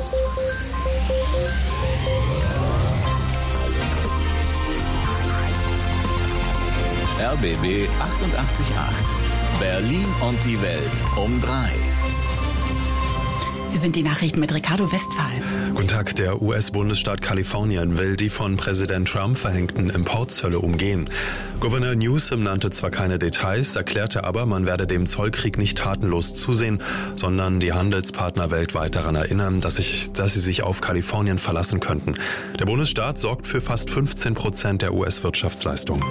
RBB 88.8. Berlin und die Welt um 3. Hier sind die Nachrichten mit Ricardo Westphal. Guten Tag. Der US-Bundesstaat Kalifornien will die von Präsident Trump verhängten Importzölle umgehen. Gouverneur Newsom nannte zwar keine Details, erklärte aber, man werde dem Zollkrieg nicht tatenlos zusehen, sondern die Handelspartner weltweit daran erinnern, dass sie sich auf Kalifornien verlassen könnten. Der Bundesstaat sorgt für fast 15% der US-Wirtschaftsleistung.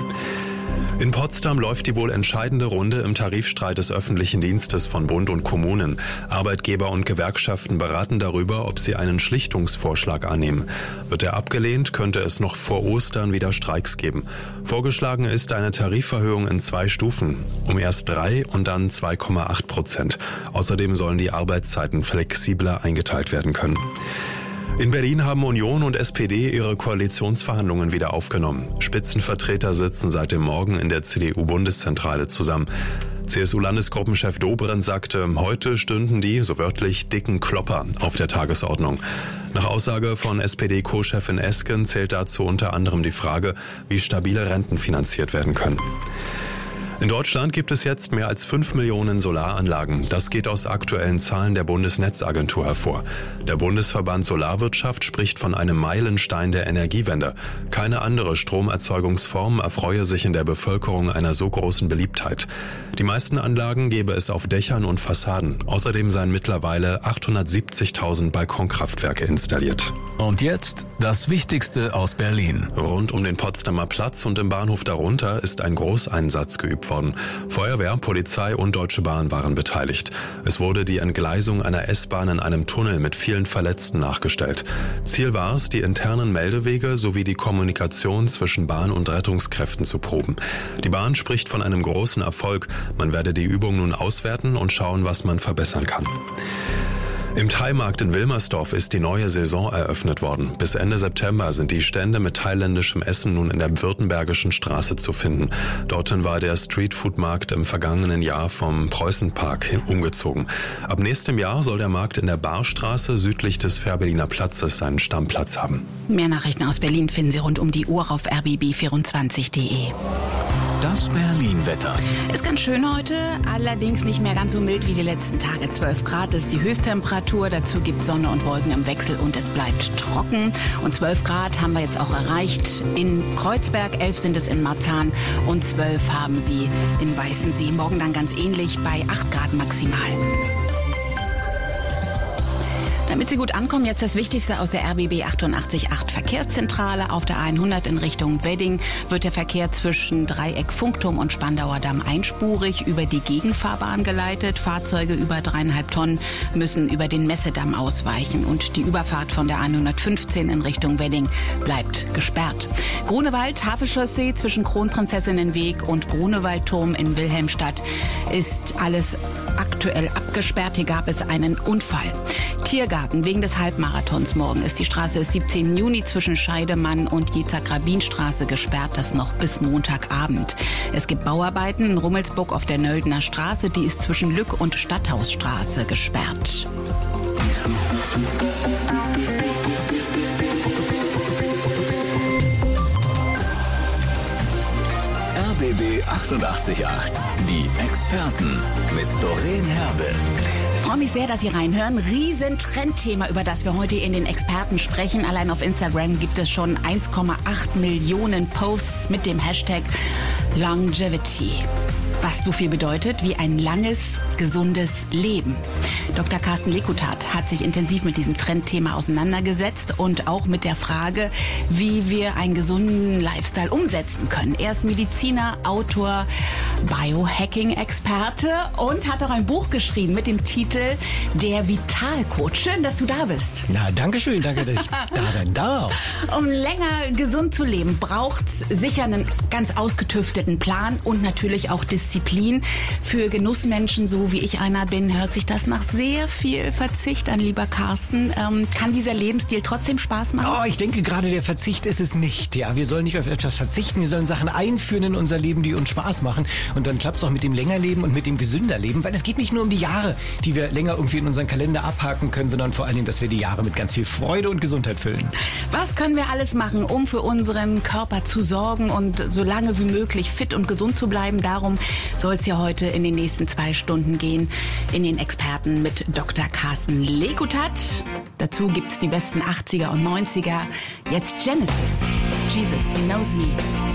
In Potsdam läuft die wohl entscheidende Runde im Tarifstreit des öffentlichen Dienstes von Bund und Kommunen. Arbeitgeber und Gewerkschaften beraten darüber, ob sie einen Schlichtungsvorschlag annehmen. Wird er abgelehnt, könnte es noch vor Ostern wieder Streiks geben. Vorgeschlagen ist eine Tariferhöhung in 2 Stufen, um erst 3 und dann 2,8%. Außerdem sollen die Arbeitszeiten flexibler eingeteilt werden können. In Berlin haben Union und SPD ihre Koalitionsverhandlungen wieder aufgenommen. Spitzenvertreter sitzen seit dem Morgen in der CDU-Bundeszentrale zusammen. CSU-Landesgruppenchef Dobrindt sagte, heute stünden die, so wörtlich, dicken Klopper auf der Tagesordnung. Nach Aussage von SPD-Co-Chefin Esken zählt dazu unter anderem die Frage, wie stabile Renten finanziert werden können. In Deutschland gibt es jetzt mehr als 5 Millionen Solaranlagen. Das geht aus aktuellen Zahlen der Bundesnetzagentur hervor. Der Bundesverband Solarwirtschaft spricht von einem Meilenstein der Energiewende. Keine andere Stromerzeugungsform erfreue sich in der Bevölkerung einer so großen Beliebtheit. Die meisten Anlagen gäbe es auf Dächern und Fassaden. Außerdem seien mittlerweile 870.000 Balkonkraftwerke installiert. Und jetzt das Wichtigste aus Berlin. Rund um den Potsdamer Platz und im Bahnhof darunter ist ein Großeinsatz geübt worden. Feuerwehr, Polizei und Deutsche Bahn waren beteiligt. Es wurde die Entgleisung einer S-Bahn in einem Tunnel mit vielen Verletzten nachgestellt. Ziel war es, die internen Meldewege sowie die Kommunikation zwischen Bahn und Rettungskräften zu proben. Die Bahn spricht von einem großen Erfolg. Man werde die Übung nun auswerten und schauen, was man verbessern kann. Im Thai-Markt in Wilmersdorf ist die neue Saison eröffnet worden. Bis Ende September sind die Stände mit thailändischem Essen nun in der Württembergischen Straße zu finden. Dorthin war der Streetfood-Markt im vergangenen Jahr vom Preußenpark umgezogen. Ab nächstem Jahr soll der Markt in der Barstraße südlich des Fährberliner Platzes seinen Stammplatz haben. Mehr Nachrichten aus Berlin finden Sie rund um die Uhr auf rbb24.de. Das Berlin-Wetter. Ist ganz schön heute, allerdings nicht mehr ganz so mild wie die letzten Tage. 12 Grad ist die Höchsttemperatur, dazu gibt Sonne und Wolken im Wechsel und es bleibt trocken. Und 12 Grad haben wir jetzt auch erreicht in Kreuzberg, 11 sind es in Marzahn und 12 haben sie in Weißensee. Morgen dann ganz ähnlich bei 8 Grad maximal. Damit Sie gut ankommen, jetzt das Wichtigste aus der RBB 88.8 Verkehrszentrale. Auf der 100 in Richtung Wedding wird der Verkehr zwischen Dreieck Funkturm und Spandauer Damm einspurig über die Gegenfahrbahn geleitet. Fahrzeuge über 3,5 Tonnen müssen über den Messedamm ausweichen. Und die Überfahrt von der 115 in Richtung Wedding bleibt gesperrt. Grunewald, Havelchaussee zwischen Kronprinzessinnenweg und Grunewaldturm in Wilhelmstadt ist alles aktuell abgesperrt. Hier gab es einen Unfall. Tiergarten wegen des Halbmarathons morgen ist die Straße des 17. Juni zwischen Scheidemann und Jezack-Rabin-Straße gesperrt, das noch bis Montagabend. Es gibt Bauarbeiten in Rummelsburg auf der Nöldener Straße, die ist zwischen Lück und Stadthausstraße gesperrt. RBB 88.8. Die Experten mit Doreen Herbe. Ich freue mich sehr, dass Sie reinhören. Riesentrendthema, über das wir heute in den Experten sprechen. Allein auf Instagram gibt es schon 1,8 Millionen Posts mit dem Hashtag Longevity. Was so viel bedeutet wie ein langes, gesundes Leben. Dr. Carsten Lekutat hat sich intensiv mit diesem Trendthema auseinandergesetzt und auch mit der Frage, wie wir einen gesunden Lifestyle umsetzen können. Er ist Mediziner, Autor, Biohacking-Experte und hat auch ein Buch geschrieben mit dem Titel Der Vitalcode. Schön, dass du da bist. Na, danke schön, danke, dass ich da sein darf. Um länger gesund zu leben, braucht es sicher einen ganz ausgetüfteten Plan und natürlich auch Disziplin. Für Genussmenschen, so wie ich einer bin, hört sich das nach sehr viel Verzicht an, lieber Carsten. Kann dieser Lebensstil trotzdem Spaß machen? Oh, ich denke gerade, der Verzicht ist es nicht. Ja, wir sollen nicht auf etwas verzichten. Wir sollen Sachen einführen in unser Leben, die uns Spaß machen. Und dann klappt es auch mit dem Längerleben und mit dem Gesünderleben, weil es geht nicht nur um die Jahre, die wir länger irgendwie in unseren Kalender abhaken können, sondern vor allen Dingen, dass wir die Jahre mit ganz viel Freude und Gesundheit füllen. Was können wir alles machen, um für unseren Körper zu sorgen und so lange wie möglich fit und gesund zu bleiben? Darum soll es ja heute in den nächsten 2 Stunden gehen, in den Experten mit Dr. Carsten Lekutat. Dazu gibt's die besten 80er und 90er. Jetzt Genesis. Jesus, He Knows Me.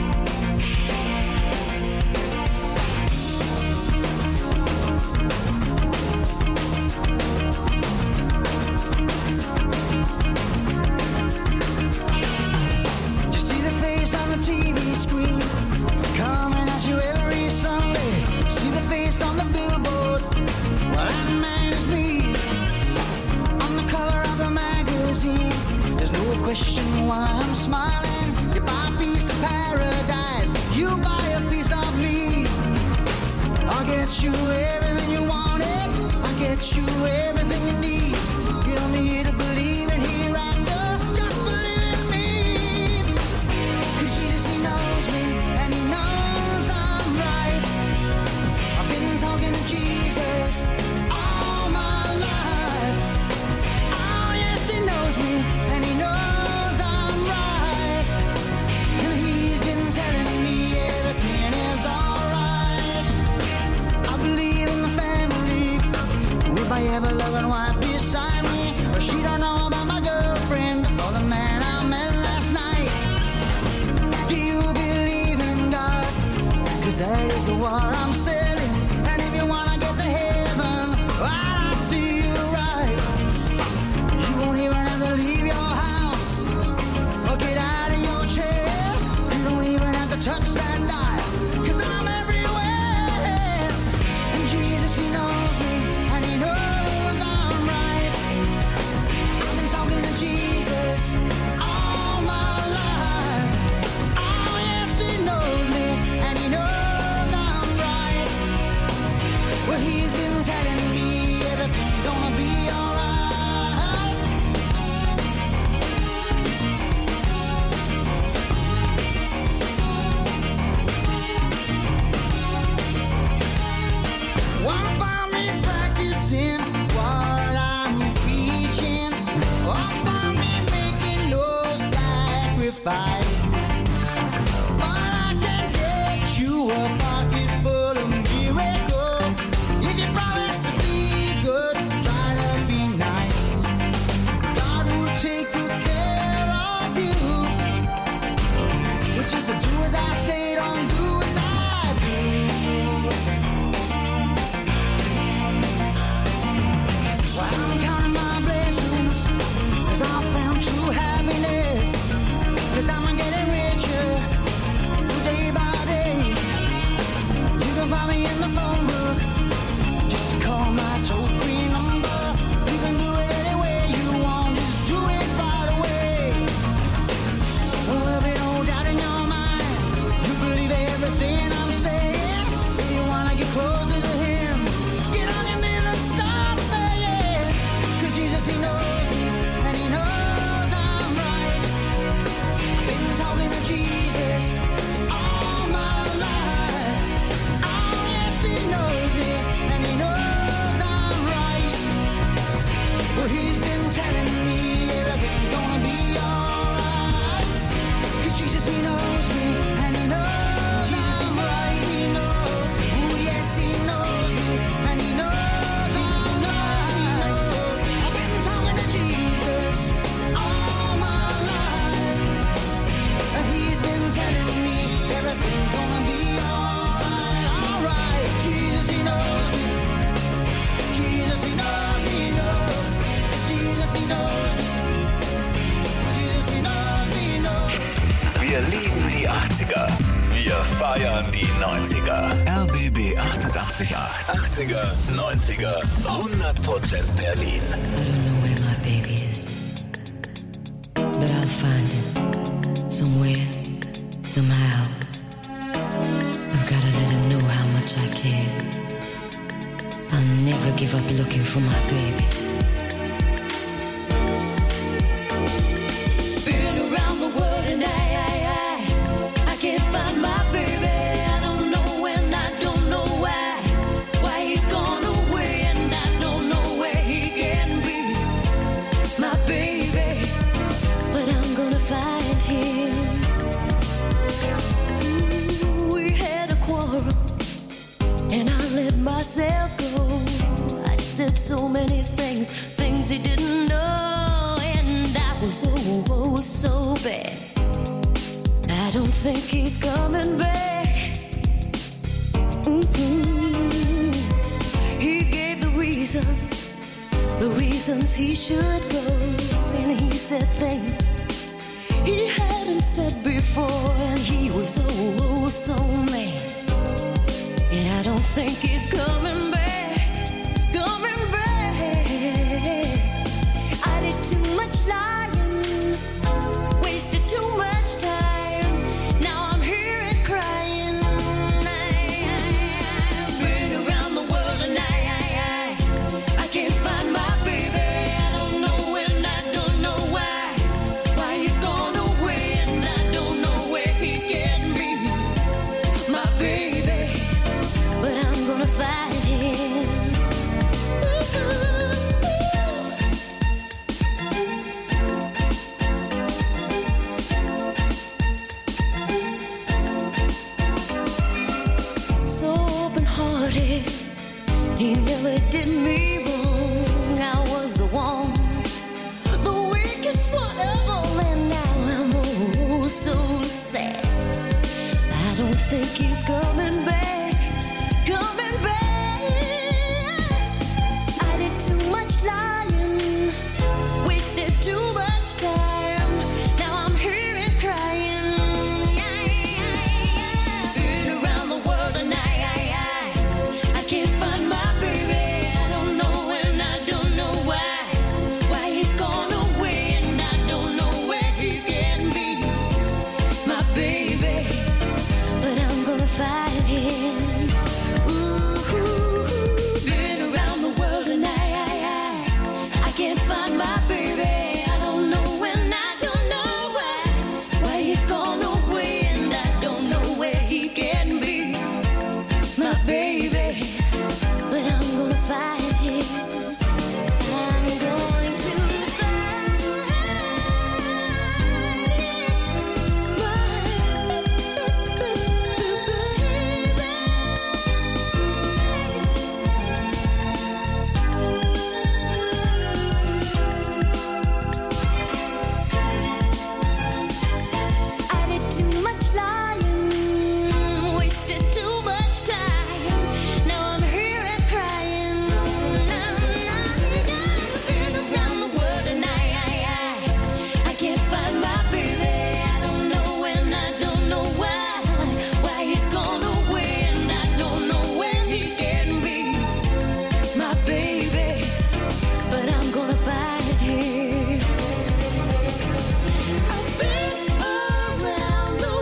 Question why I'm smiling. You buy a piece of paradise, you buy a piece of me. I'll get you everything you wanted, I'll get you everything you need. You don't need to believe in hereafter, just believe in me. 'Cause Jesus, He knows me and He knows I'm right. I've been talking to Jesus all my life. Oh yes, He knows me and He knows ever-loving wife beside me. Or she don't know about my girlfriend or the man I met last night. Do you believe in God? 'Cause that is the war I'm selling. And if you wanna get to heaven, I'll see you right. You won't even have to leave your house or get out of your chair. You don't even have to touch that dial, 'cause I'm everywhere. And Jesus, He knows me and He knows Jesus all my life. Oh yes, He knows me and He knows I'm right. Well, He's been telling me everything's gonna be alright. Won't find me practicing what I'm preaching. Fight. But I can get you a pocket full of miracles. If you promise to be good, try to be nice. God will take good care of you. Which is to do as I say, don't do as I do. Well, I'm counting my blessings, 'cause I found true happiness. 'Cause I'm getting richer day by day. You can find me in the phone book, just call my toll-free number. You can do it any way you want, just do it right away. There'll be no doubt in your mind, you believe everything I'm saying. If you wanna get closer to Him, get on your knees and start praying. 'Cause Jesus, He knows me and He knows I'm right. Been talking to Jesus all my life. Oh yes, He knows me and He knows I'm right. Well, He's been telling me everything's gonna be alright. 'Cause Jesus, He knows me and He knows I'm right. He knows. Oh yes, He knows me and He knows I'm right. I've been talking to Jesus all my life. And He's been telling me everything's gonna be alright, alright. Jesus, He knows me. Jesus, He knows me, He knows. Jesus, He knows me. Jesus, He knows me, He knows. Wir lieben die 80er. Wir feiern die 90er. RBB 88.8. 80er, 90er, 100% Berlin. I don't know where my baby is, but I'll find him somewhere, somehow. I've gotta let him know how much I care. I'll never give up looking for my baby. baby. Been around the world and I can't find my baby. I don't know when, I don't know why he's gone away, and I don't know where he can be, my baby. But I'm gonna find him. Ooh, we had a quarrel, and I let myself go. I said so many things he didn't know, and I was oh so bad. I don't think he's coming back. He gave the reasons he should go, and he said things he hadn't said before, and he was oh so mad. And I don't think he's coming back. I did too much lying, wasted too much time. Now I'm here and crying. I've been around the world and I can't find my baby. I don't know when, I don't know why he's gone away, and I don't know where he can be, my baby. But I'm gonna find him. He never did me wrong. I was the one, the weakest one of all, and now I'm oh so sad. I don't think he's coming back, coming back. I did too much lying, wasted too much time. Now I'm here and crying. Been around the world and I can't find my baby. I don't know when, I don't know why he's gone away, and I don't know where he can be, my baby. But I'm gonna find him. Ooh, been around the world and I can't find my baby. I don't know when, I don't know why he's gone away, and I don't know where he can be, my baby. But I'm gonna find him. I'm going to find I did too much lying, wasted too much time. Now I'm here and crying. Been around the world and I can't find my baby. I don't know when, I don't know why he's gone away, and I don't know where he can be, my baby. But I'm gonna find him. I've been around the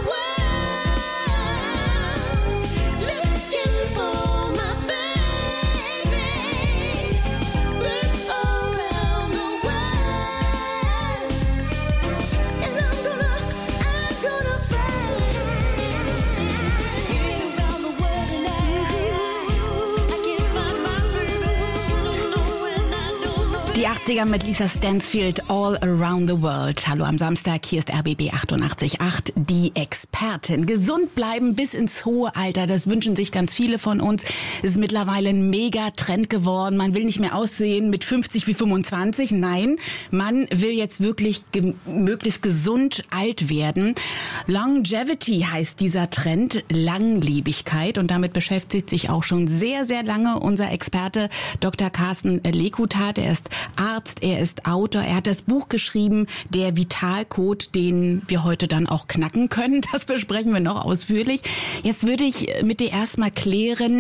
world looking for my baby. Been around the world, and I'm gonna find him. Been around the world and I can't find my baby. I don't know when, I don't know. Die 80er mit Lisa Stansfield, All Around the World. Hallo am Samstag, hier ist RBB 88.8, die Expertin. Gesund bleiben bis ins hohe Alter, das wünschen sich ganz viele von uns. Es ist mittlerweile ein Mega-Trend geworden. Man will nicht mehr aussehen mit 50 wie 25. Nein, man will jetzt wirklich möglichst gesund alt werden. Longevity heißt dieser Trend, Langlebigkeit. Und damit beschäftigt sich auch schon sehr, sehr lange unser Experte Dr. Carsten Lekutat. Er ist Arzt, er ist Autor, er hat das Buch geschrieben, der Vitalcode, den wir heute dann auch knacken können. Das besprechen wir noch ausführlich. Jetzt würde ich mit dir erstmal klären,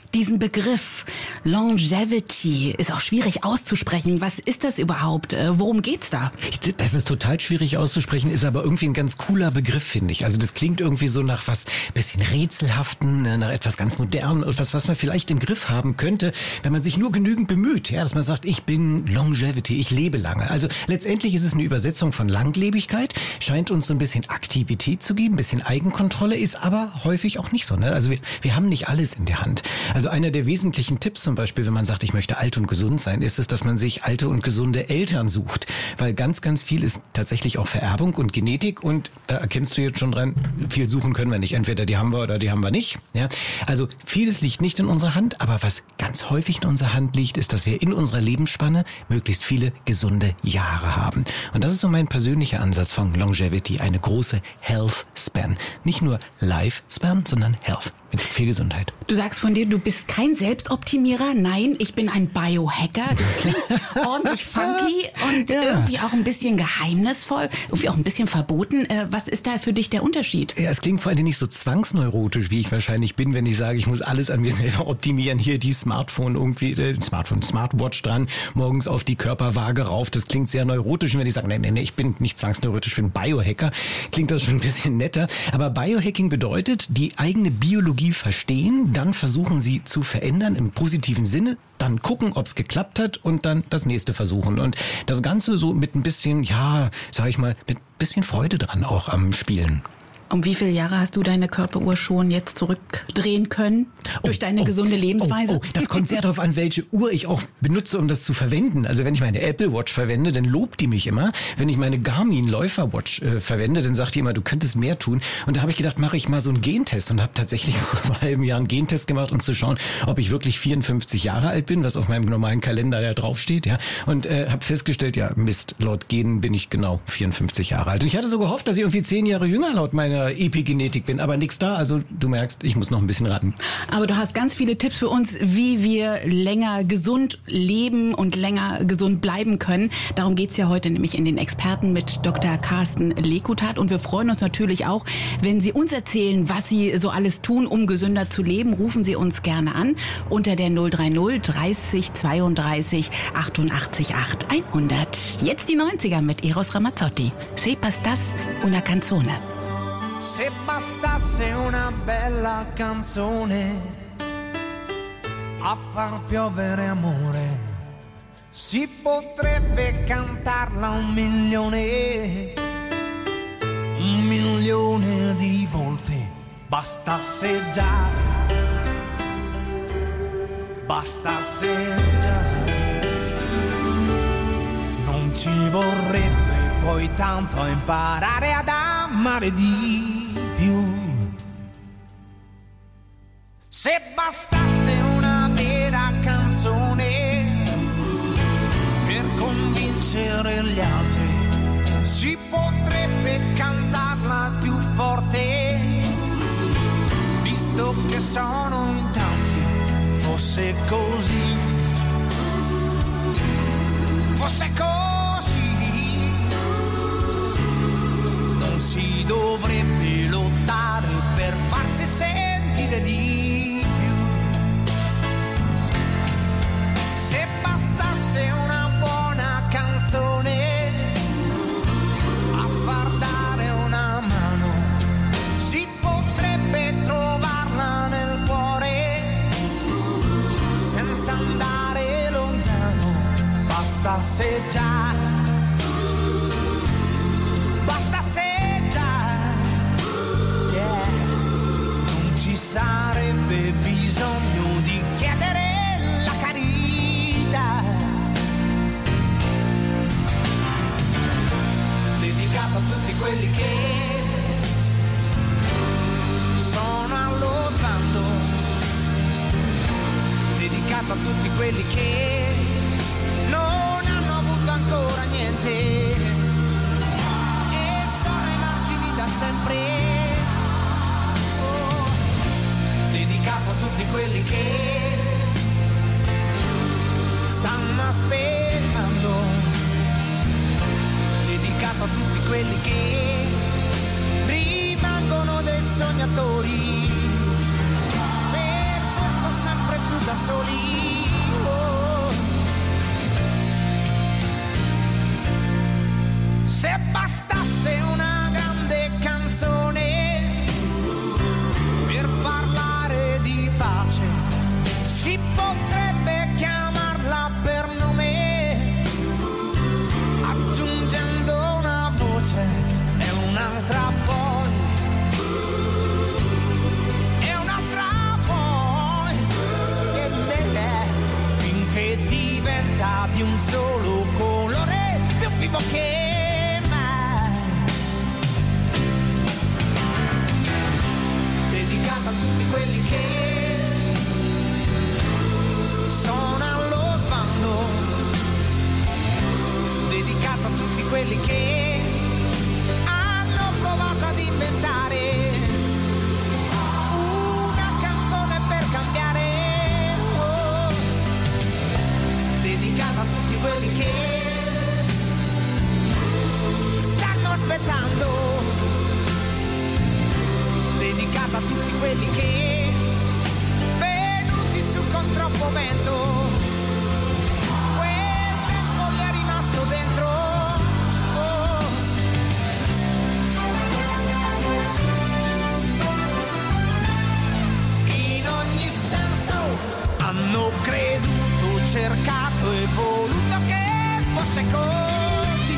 Diesen Begriff Longevity ist auch schwierig auszusprechen. Was ist das überhaupt? Worum geht's da? Das ist total schwierig auszusprechen, ist aber irgendwie ein ganz cooler Begriff, finde ich. Also das klingt irgendwie so nach was bisschen Rätselhaften, nach etwas ganz Modernen, etwas, was man vielleicht im Griff haben könnte, wenn man sich nur genügend bemüht. Ja, dass man sagt, ich bin Longevity, ich lebe lange. Also letztendlich ist es eine Übersetzung von Langlebigkeit, scheint uns so ein bisschen Aktivität zu geben, ein bisschen Eigenkontrolle, ist aber häufig auch nicht so. Ne? Also wir haben nicht alles in der Hand. Also einer der wesentlichen Tipps zum Beispiel, wenn man sagt, ich möchte alt und gesund sein, ist es, dass man sich alte und gesunde Eltern sucht. Weil ganz, ganz viel ist tatsächlich auch Vererbung und Genetik und da erkennst du jetzt schon dran, viel suchen können wir nicht. Entweder die haben wir oder die haben wir nicht. Ja? Also vieles liegt nicht in unserer Hand, aber was ganz häufig in unserer Hand liegt, ist, dass wir in unserer Lebensspanne möglichst viele gesunde Jahre haben. Und das ist so mein persönlicher Ansatz von Longevity, eine große Health Span. Nicht nur Life Span, sondern Health. Mit viel Gesundheit. Du sagst von dir, du bist kein Selbstoptimierer. Nein, ich bin ein Biohacker. Das klingt ordentlich funky und irgendwie auch ein bisschen geheimnisvoll, irgendwie auch ein bisschen verboten. Was ist da für dich der Unterschied? Ja, es klingt vor allem nicht so zwangsneurotisch, wie ich wahrscheinlich bin, wenn ich sage, ich muss alles an mir selber optimieren. Hier die Smartwatch dran, morgens auf die Körperwaage rauf. Das klingt sehr neurotisch. Und wenn ich sage, nee, ich bin nicht zwangsneurotisch, ich bin Biohacker, klingt das schon ein bisschen netter. Aber Biohacking bedeutet, die eigene Biologie verstehen, dann versuchen sie zu verändern im positiven Sinne, dann gucken, ob es geklappt hat und dann das nächste versuchen. Und das Ganze so mit ein bisschen, mit ein bisschen Freude dran auch am Spielen. Um wie viele Jahre hast du deine Körperuhr schon jetzt zurückdrehen können? Durch deine gesunde Lebensweise? Das kommt sehr darauf an, welche Uhr ich auch benutze, um das zu verwenden. Also wenn ich meine Apple Watch verwende, dann lobt die mich immer. Wenn ich meine Garmin Läufer Watch verwende, dann sagt die immer, du könntest mehr tun. Und da habe ich gedacht, mache ich mal so einen Gentest und habe tatsächlich vor einem halben Jahr einen Gentest gemacht, um zu schauen, ob ich wirklich 54 Jahre alt bin, was auf meinem normalen Kalender ja draufsteht. Ja. Und habe festgestellt, ja Mist, laut Genen bin ich genau 54 Jahre alt. Und ich hatte so gehofft, dass ich irgendwie 10 Jahre jünger laut meiner Epigenetik bin, aber nix da, also du merkst, ich muss noch ein bisschen raten. Aber du hast ganz viele Tipps für uns, wie wir länger gesund leben und länger gesund bleiben können. Darum geht's ja heute nämlich in den Experten mit Dr. Carsten Lekutat und wir freuen uns natürlich auch, wenn Sie uns erzählen, was Sie so alles tun, um gesünder zu leben. Rufen Sie uns gerne an unter der 030 30 32 88 8 100. Jetzt die 90er mit Eros Ramazzotti. Se pastas una canzone. Se bastasse una bella canzone a far piovere amore, si potrebbe cantarla 1.000.000 di volte. Bastasse già non ci vorrebbe poi tanto imparare ad amare di più. Se bastasse una vera canzone per convincere gli altri, si potrebbe cantarla più forte, visto che sono in tanti. Fosse così, non si dovrebbe lottare per farsi sentire di più. Se bastasse una buona canzone a far dare una mano, si potrebbe trovarla nel cuore senza andare lontano. Bastasse già, yeah. Non ci sarebbe bisogno di chiedere la carità, dedicato a tutti quelli che sono allo sbando, dedicato a tutti quelli che non hanno avuto ancora niente e sono ai margini da sempre. Oh, dedicato a tutti quelli che stanno aspettando, dedicato a tutti quelli che rimangono dei sognatori. Per questo sempre da soli. Oh. Se bastasse una grande canzone per parlare di pace, si potrebbe chiamarla per nome, aggiungendo una voce e un'altra poi, e un'altra poi, e finché diventa di un solo colore, più vivo che mai. Dedicata a tutti quelli che sono allo sbando, dedicata a tutti quelli che hanno provato ad inventare una canzone per cambiare. Oh. Dedicata a tutti quelli che stanno aspettando, dedicata a tutti quelli che venuti su con troppo vento, quel tempo gli è rimasto dentro. Oh. In ogni senso hanno creduto, cercato e voluto che fosse così,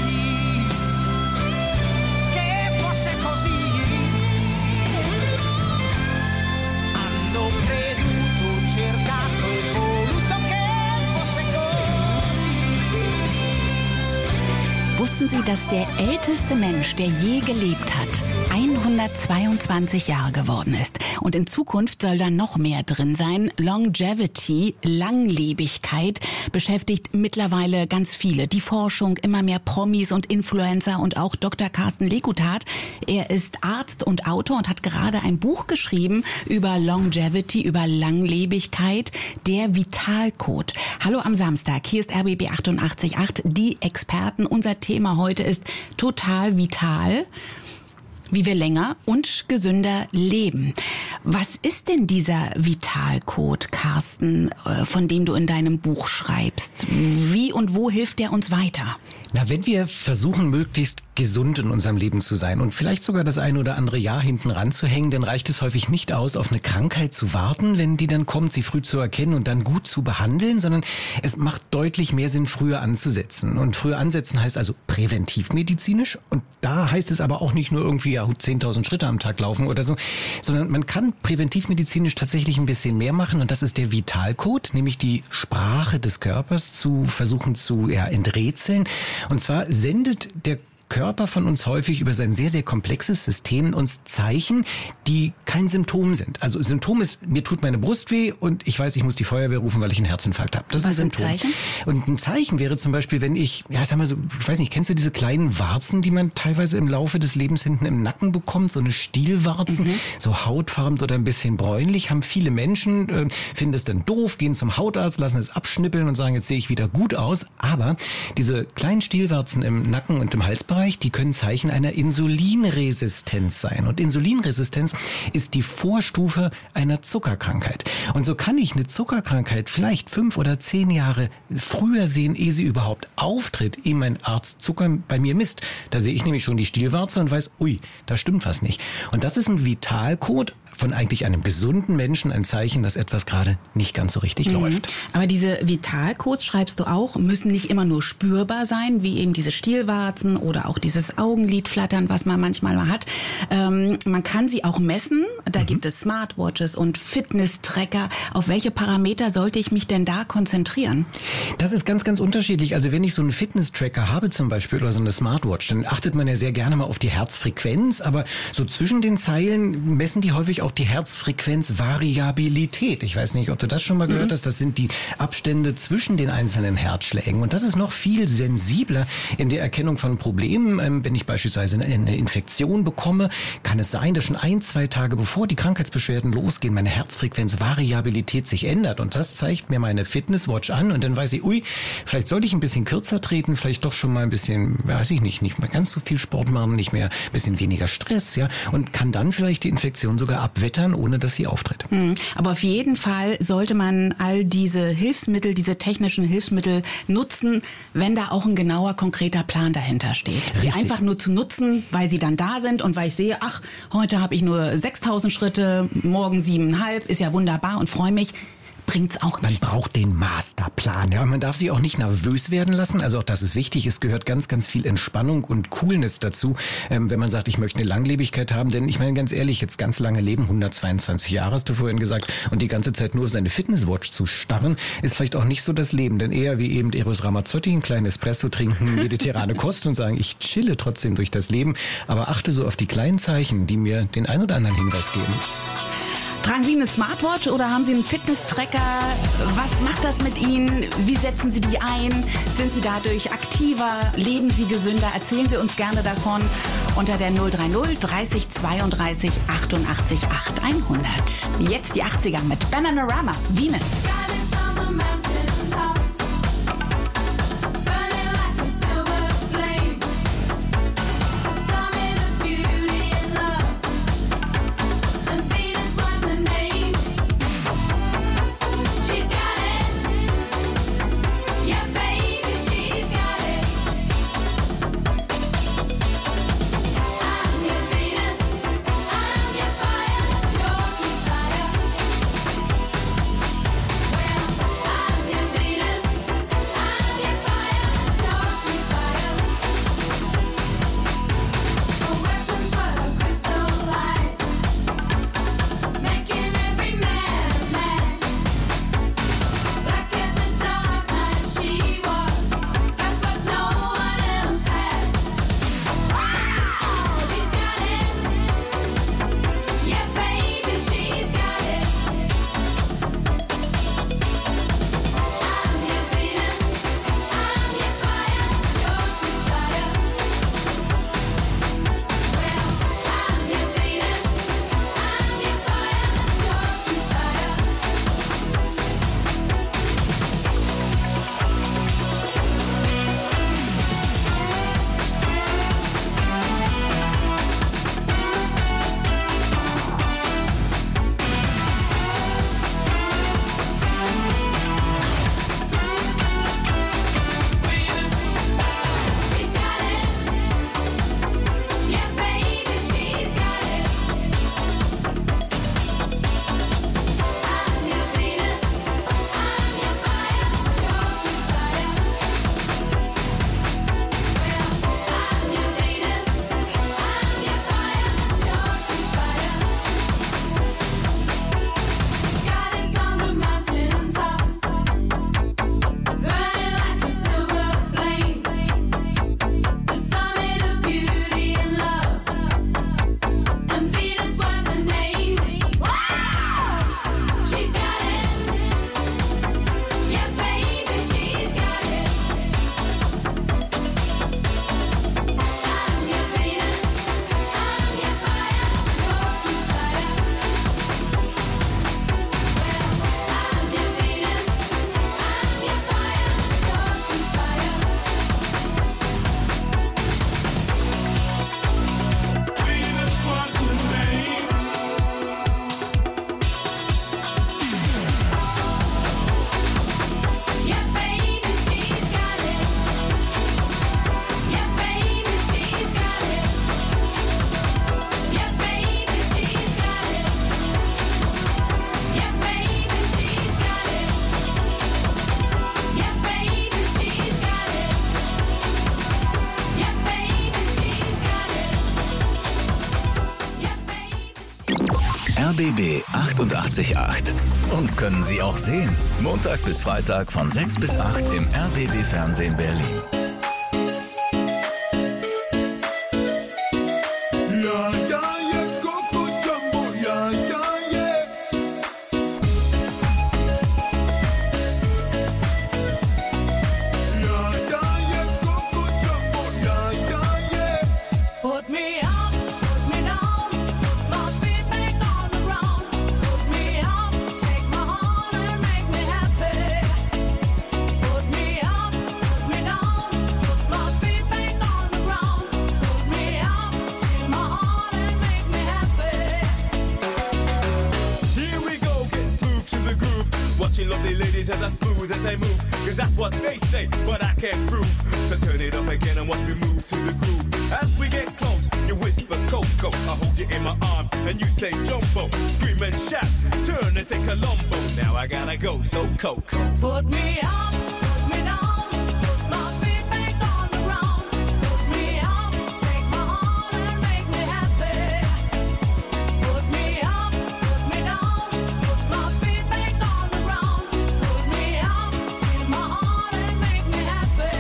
che fosse così. Hanno creduto, cercato e voluto che fosse così. Wussten Sie, dass der älteste Mensch, der je gelebt hat, 122 Jahre geworden ist? Und in Zukunft soll da noch mehr drin sein. Longevity, Langlebigkeit, beschäftigt mittlerweile ganz viele. Die Forschung, immer mehr Promis und Influencer und auch Dr. Carsten Lekutat. Er ist Arzt und Autor und hat gerade ein Buch geschrieben über Longevity, über Langlebigkeit, der Vitalcode. Hallo am Samstag, hier ist RBB 88.8, die Experten. Unser Thema heute ist total vital, wie wir länger und gesünder leben. Was ist denn dieser Vitalcode, Carsten, von dem du in deinem Buch schreibst? Wie und wo hilft der uns weiter? Na, wenn wir versuchen, möglichst gesund in unserem Leben zu sein und vielleicht sogar das ein oder andere Jahr hinten ranzuhängen, dann reicht es häufig nicht aus, auf eine Krankheit zu warten, wenn die dann kommt, sie früh zu erkennen und dann gut zu behandeln, sondern es macht deutlich mehr Sinn, früher anzusetzen. Und früher ansetzen heißt also präventivmedizinisch. Und da heißt es aber auch nicht nur irgendwie 10.000 Schritte am Tag laufen oder so, sondern man kann präventivmedizinisch tatsächlich ein bisschen mehr machen. Und das ist der Vitalcode, nämlich die Sprache des Körpers zu versuchen zu enträtseln. Und zwar sendet der Körper von uns häufig über sein sehr, sehr komplexes System uns Zeichen, die kein Symptom sind. Also Symptom ist, mir tut meine Brust weh und ich weiß, ich muss die Feuerwehr rufen, weil ich einen Herzinfarkt habe. Das ist ein Symptom. Zeichen? Und ein Zeichen wäre zum Beispiel, wenn ich, sag mal so, ich weiß nicht, kennst du diese kleinen Warzen, die man teilweise im Laufe des Lebens hinten im Nacken bekommt? So eine Stielwarzen, so hautfarben oder ein bisschen bräunlich, haben viele Menschen, finden es dann doof, gehen zum Hautarzt, lassen es abschnippeln und sagen, jetzt sehe ich wieder gut aus. Aber diese kleinen Stielwarzen im Nacken und im Halsbereich, die können Zeichen einer Insulinresistenz sein. Und Insulinresistenz ist die Vorstufe einer Zuckerkrankheit. Und so kann ich eine Zuckerkrankheit vielleicht 5 oder 10 Jahre früher sehen, ehe sie überhaupt auftritt, ehe mein Arzt Zucker bei mir misst. Da sehe ich nämlich schon die Stielwarze und weiß, ui, da stimmt was nicht. Und das ist ein Vitalcode von eigentlich einem gesunden Menschen, ein Zeichen, dass etwas gerade nicht ganz so richtig läuft. Aber diese Vitalcodes, schreibst du auch, müssen nicht immer nur spürbar sein, wie eben diese Stielwarzen oder auch dieses Augenlidflattern, was man manchmal mal hat. Man kann sie auch messen. Da gibt es Smartwatches und Fitness-Tracker. Auf welche Parameter sollte ich mich denn da konzentrieren? Das ist ganz, ganz unterschiedlich. Also wenn ich so einen Fitness-Tracker habe zum Beispiel oder so eine Smartwatch, dann achtet man ja sehr gerne mal auf die Herzfrequenz. Aber so zwischen den Zeilen messen die häufig auch die Herzfrequenzvariabilität. Ich weiß nicht, ob du das schon mal gehört hast. Das sind die Abstände zwischen den einzelnen Herzschlägen. Und das ist noch viel sensibler in der Erkennung von Problemen. Wenn ich beispielsweise eine Infektion bekomme, kann es sein, dass schon 1-2 Tage bevor die Krankheitsbeschwerden losgehen, meine Herzfrequenzvariabilität sich ändert. Und das zeigt mir meine Fitnesswatch an. Und dann weiß ich, ui, vielleicht sollte ich ein bisschen kürzer treten, vielleicht doch schon mal ein bisschen, weiß ich nicht mehr ganz so viel Sport machen, nicht mehr, ein bisschen weniger Stress, ja. Und kann dann vielleicht die Infektion sogar abwettern, ohne dass sie auftritt. Aber auf jeden Fall sollte man all diese Hilfsmittel, diese technischen Hilfsmittel nutzen, wenn da auch ein genauer, konkreter Plan dahinter steht. Sie Richtig. einfach nur zu nutzen, weil sie dann da sind und weil ich sehe, ach, heute habe ich nur 6.000 Schritte, morgen 7.500, ist ja wunderbar und freue mich. Bringt's auch Man nichts. braucht den Masterplan. Ja, und man darf sich auch nicht nervös werden lassen. Also auch das ist wichtig. Es gehört ganz, ganz viel Entspannung und Coolness dazu, wenn man sagt, ich möchte eine Langlebigkeit haben. Denn ich meine ganz ehrlich, jetzt ganz lange leben, 122 Jahre hast du vorhin gesagt, und die ganze Zeit nur auf seine Fitnesswatch zu starren, ist vielleicht auch nicht so das Leben. Denn eher wie eben Eros Ramazzotti, ein kleines Espresso trinken, mediterrane Kost und sagen, ich chille trotzdem durch das Leben. Aber achte so auf die kleinen Zeichen, die mir den ein oder anderen Hinweis geben. Tragen Sie eine Smartwatch oder haben Sie einen Fitness-Tracker? Was macht das mit Ihnen? Wie setzen Sie die ein? Sind Sie dadurch aktiver? Leben Sie gesünder? Erzählen Sie uns gerne davon unter der 030 30 32 88 8 100. Jetzt die 80er mit Bananarama, Venus. RBB 888. Uns können Sie auch sehen. Montag bis Freitag von 6 bis 8 im RBB Fernsehen Berlin. Put me up, put me down. watch me move to the groove. As we get close, you whisper Coco. I hold you in my arms and you say Jumbo. Scream and shout, turn and say Columbo. Now I gotta go, so Coco. Put me up, put me down, put my feet back on the ground. Put me up, take my heart and make me happy. Put me up, put me down, put my feet back on the ground. Put me up, feel my heart and make me happy.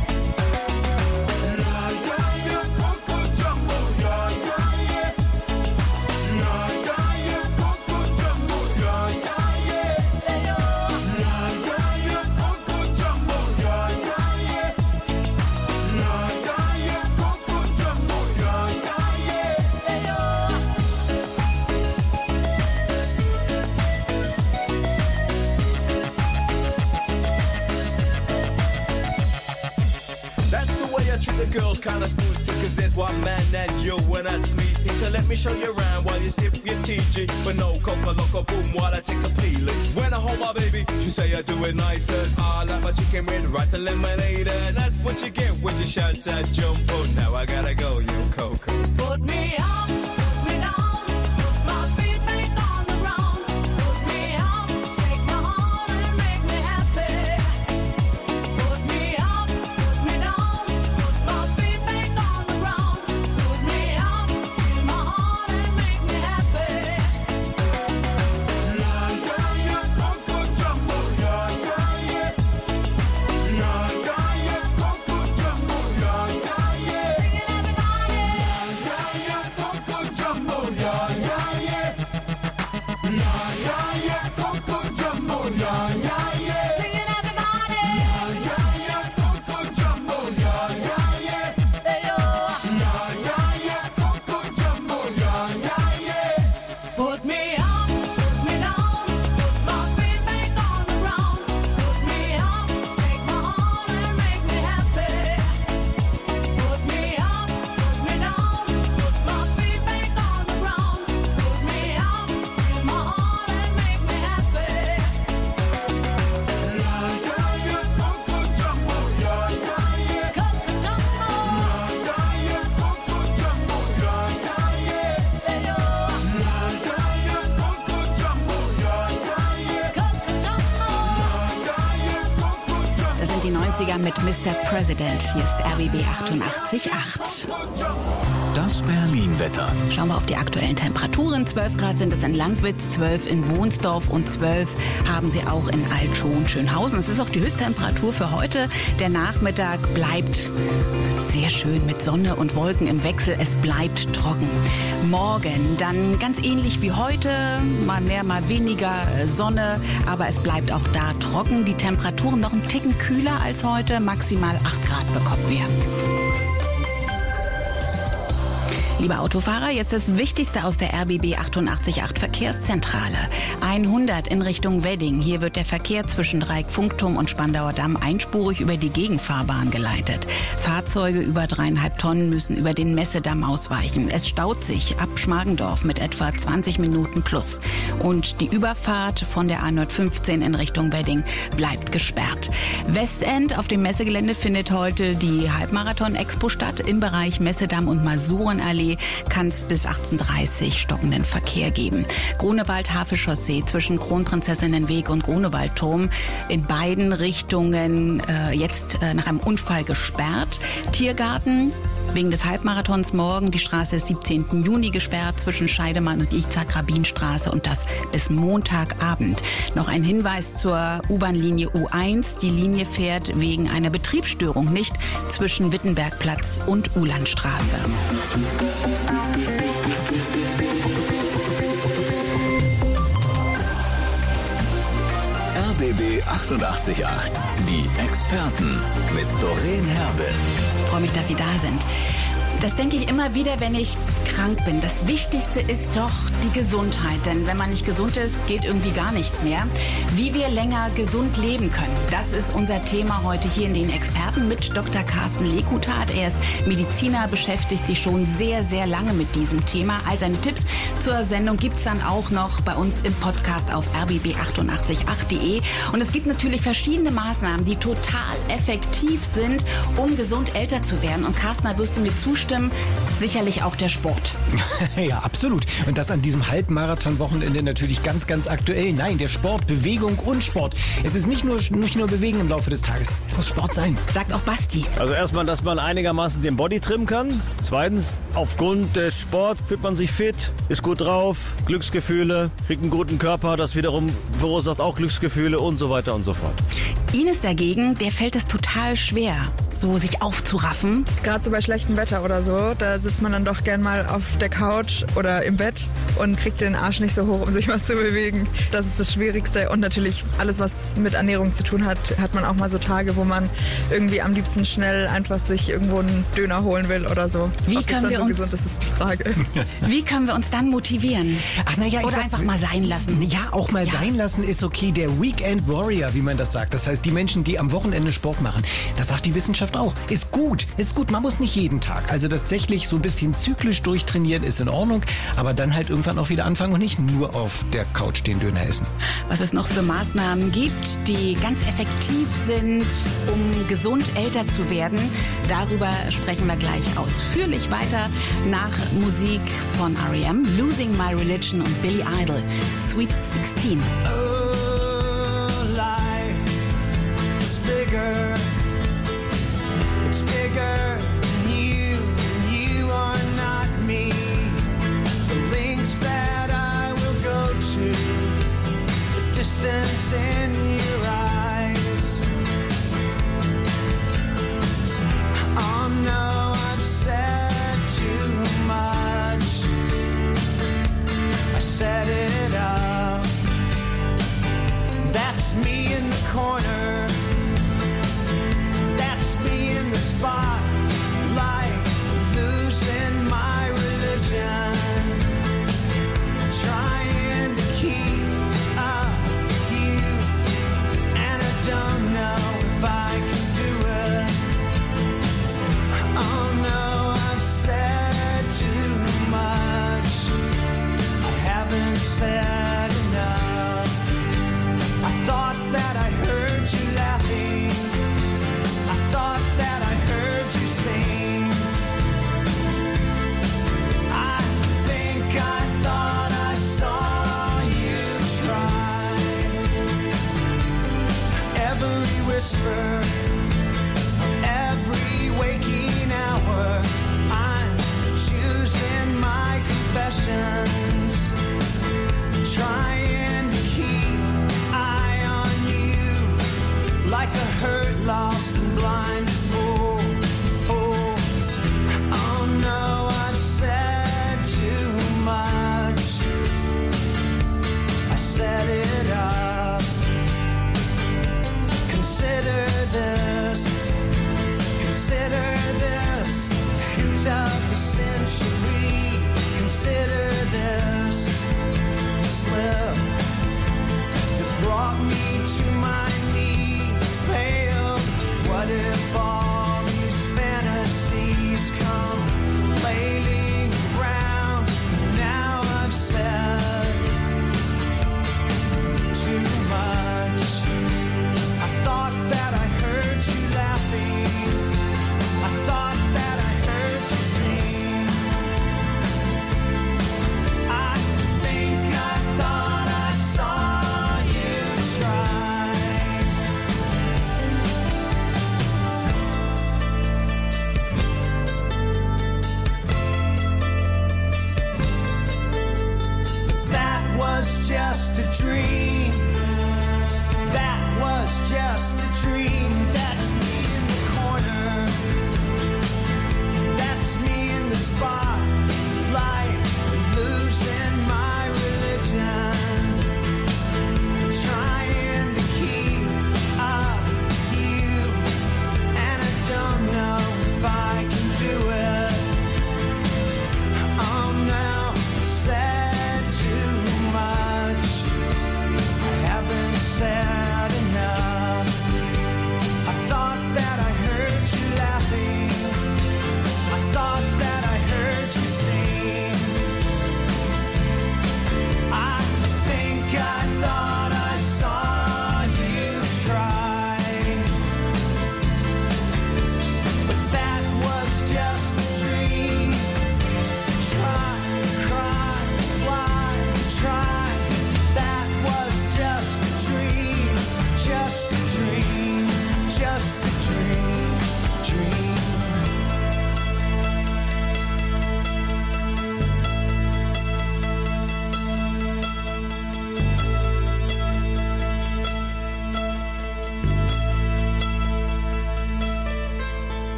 Yeah, yeah, yeah, Coco Jumbo, yeah, yeah, yeah. Yeah, yeah, yeah, Coco Jumbo, yeah, yeah, yeah. Yeah, yeah, yeah, Coco Jumbo, yeah, yeah, yeah. Yeah, yeah, yeah, Coco Jumbo, yeah, yeah, yeah. That's the way I treat the girls, kinda smooth too, cause there's one man that you and that's me. See, so let me show you around while you sip your TG. But no coca loco boom while I take a peeling. When I hold my baby, she say I do it nicer. I like my chicken with rice and lemonade. And that's what you get when you shout that Jumbo. Now I gotta go, you Coco. Put me up, put me down, put my feet back on the ground. Put me up, take my heart and make me happy. Put me up, put me down, put my feet back on the ground. Put me up, feel my heart and make me happy. Yeah, yeah, yeah, Coco Jumbo, yeah, yeah, yeah. Yeah, yeah, yeah, Coco Jumbo, yeah, yeah, yeah. Yeah, yeah, Coco Jumbo, yeah, yeah, yeah. Yeah, yeah, yeah, Coco Jumbo, yeah, yeah, yeah. Singing everybody. Yeah, yeah, yeah, Coco Jumbo, yeah, yeah, yeah. Yeah, yeah, yeah, Coco Jumbo, yeah, yeah, yeah. Put me up, put me down, put my feet back on the ground. Put me up, take my heart and make me happy. Put me up, put me down, put my feet back on the ground. Put me up, feel my heart and make me happy. Yeah, yeah, yeah, Coco Jumbo, yeah, yeah, yeah. Coco Jumbo, Yeah, yeah, yeah, Coco Jumbo, yeah, yeah, yeah. yeah, Yeah, yeah, yeah, Coco Jumbo, yeah, yeah, yeah. Coco Jumbo. Yeah, yeah, Coco Jumbo. Das sind die 90er mit Mr. President. Hier ist RBB 88.8. Das Berlin-Wetter. Schauen wir auf die aktuellen Temperaturen. 12 Grad sind es in Langwitz, 12 in Wohnsdorf und 12 haben sie auch in Altschon-Schönhausen. Es ist auch die Höchsttemperatur für heute. Der Nachmittag bleibt sehr schön mit Sonne und Wolken im Wechsel. Es bleibt trocken. Morgen dann ganz ähnlich wie heute. Mal mehr, mal weniger Sonne. Aber es bleibt auch da trocken. Die Temperaturen noch einen Ticken kühler als heute. Maximal 8 Grad bekommen wir. Liebe Autofahrer, jetzt das Wichtigste aus der RBB 88.8 Verkehrszentrale. 100 in Richtung Wedding. Hier wird der Verkehr zwischen Dreieck-Funkturm und Spandauer Damm einspurig über die Gegenfahrbahn geleitet. Fahrzeuge über 3,5 Tonnen müssen über den Messedamm ausweichen. Es staut sich ab Schmargendorf mit etwa 20 Minuten plus. Und die Überfahrt von der A115 in Richtung Wedding bleibt gesperrt. Westend auf dem Messegelände findet heute die Halbmarathon-Expo statt. Im Bereich Messedamm und Masurenallee kann es bis 18:30 stockenden Verkehr geben. Grunewald-Havel-Chaussee zwischen Kronprinzessinnenweg und Grunewaldturm in beiden Richtungen jetzt nach einem Unfall gesperrt. Tiergarten wegen des Halbmarathons morgen. Die Straße ist 17. Juni gesperrt zwischen Scheidemann und Izak-Rabin-Straße und das bis Montagabend. Noch ein Hinweis zur U-Bahn-Linie U1. Die Linie fährt wegen einer Betriebsstörung nicht zwischen Wittenbergplatz und Uhlandstraße. RBB 88.8. Die Experten mit Doreen Herbel. Ich freue mich, dass Sie da sind. Das denke ich immer wieder, wenn ich krank bin. Das Wichtigste ist doch die Gesundheit. Denn wenn man nicht gesund ist, geht irgendwie gar nichts mehr. Wie wir länger gesund leben können, das ist unser Thema heute hier in den Experten mit Dr. Carsten Lekutat. Er ist Mediziner, beschäftigt sich schon sehr, sehr lange mit diesem Thema. All seine Tipps zur Sendung gibt's dann auch noch bei uns im Podcast auf rbb888.de. Und es gibt natürlich verschiedene Maßnahmen, die total effektiv sind, um gesund älter zu werden. Und Carsten, da wirst du mir zustimmen, sicherlich auch der Sport. Ja, absolut. Und das an diesem Halbmarathon-Wochenende natürlich ganz, ganz aktuell. Nein, der Sport, Bewegung und Sport. Es ist nicht nur Bewegen im Laufe des Tages. Es muss Sport sein. Sagt auch Basti. Also erstmal, dass man einigermaßen den Body trimmen kann. Zweitens, aufgrund des Sports fühlt man sich fit, ist gut drauf, Glücksgefühle, kriegt einen guten Körper, das wiederum verursacht auch Glücksgefühle und so weiter und so fort. Ines dagegen, der fällt es total schwer, so sich aufzuraffen. Gerade so bei schlechtem Wetter oder so, da sitzt man dann doch gern mal auf der Couch oder im Bett und kriegt den Arsch nicht so hoch, um sich mal zu bewegen. Das ist das Schwierigste. Und natürlich alles, was mit Ernährung zu tun hat, hat man auch mal so Tage, wo man irgendwie am liebsten schnell einfach sich irgendwo einen Döner holen will oder so. Wie Ob das können dann wir so uns- gesund ist, ist die Frage. Wie können wir uns dann motivieren? Ach, na ja, Oder einfach mal sein lassen. Ja, auch mal sein lassen ist okay. Der Weekend Warrior, wie man das sagt. Das heißt, die Menschen, die am Wochenende Sport machen. Das sagt die Wissenschaft auch. Ist gut. Man muss nicht jeden Tag. Also tatsächlich so ein bisschen zyklisch durchtrainieren ist in Ordnung. Aber dann halt irgendwann auch wieder anfangen und nicht nur auf der Couch den Döner essen. Was es noch für Maßnahmen gibt, die ganz effektiv sind, um gesund älter zu werden. Darüber sprechen wir gleich ausführlich weiter nach Musik von R.E.M., Losing My Religion und Billy Idol, Sweet 16. It's bigger. It's bigger than you. You are not me. The links that I will go to. The distance in your eyes. Oh no, I've said too much. I set it up. That's me in the corner. That's me in the spotlight. Losing my religion. Trying to keep up with you.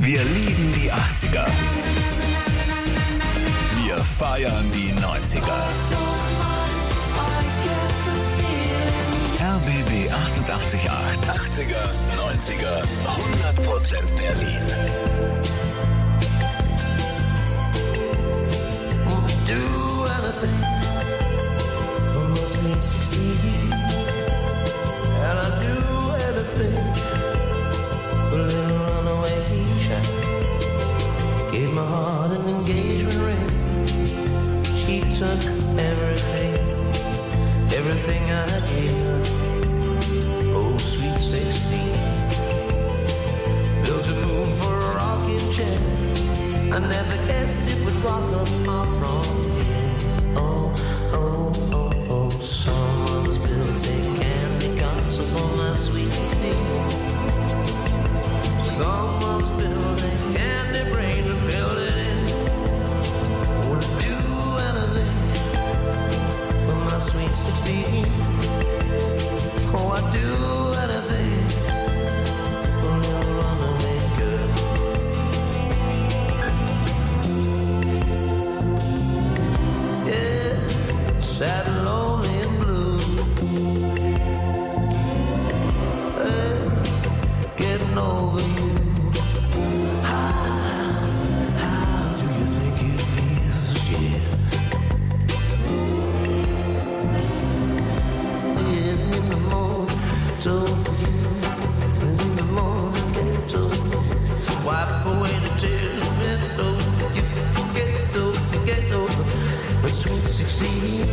Wir lieben die 80er. Wir feiern die 90er. RBB 88.8. 80er, 90er, 100% Berlin. Do anything for my sweet 16. And I do anything for a little runaway child. Gave my heart an engagement ring. She took everything, everything I gave her. Oh, sweet 16. Built a moon for a rocking chair. I never guessed it would rock up my wrong. Oh, oh, oh, oh. Someone's built a candy castle for my sweet 16. Someone's built a candy brain to fill it in. Would do anything for my sweet 16. Oh, I'd do anything for a little runaway girl. Sad and lonely and blue. Hey, getting over you. How do you think it feels? Yeah. Yeah, in the morning, told you. In the morning, they told you. Wipe away the tears, get over you. Get over, get over. But sweet 16.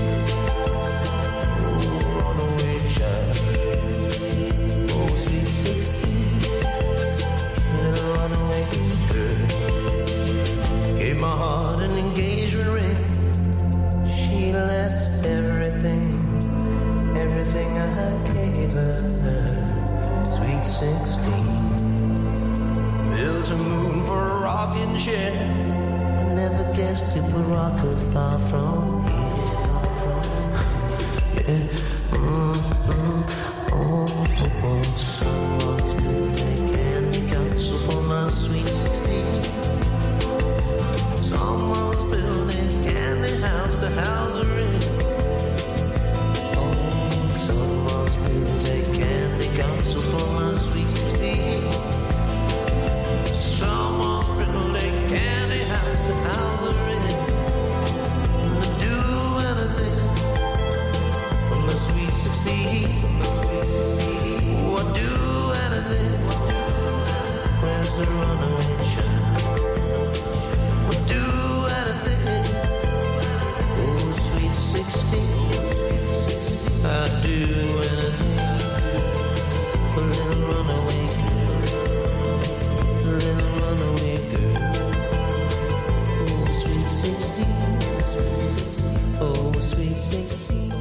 My heart an engagement ring. She left everything, everything I gave her. Sweet 16. Built a moon for a rocking chair. I never guessed it would rock her far from here. Yeah. Oh, oh, oh. Someone's built a candy castle for my sweet 16. Someone's building a candy house to house her in. Oh, someone's built a candy castle for my sweet 16. Someone's built a candy house to house her in. And to do anything for my sweet 16. Oh, I'd do anything. Where's the runaway child? Do anything, oh sweet 16. I'd do anything for a little runaway girl, a little runaway girl. Oh sweet 16, oh sweet 16.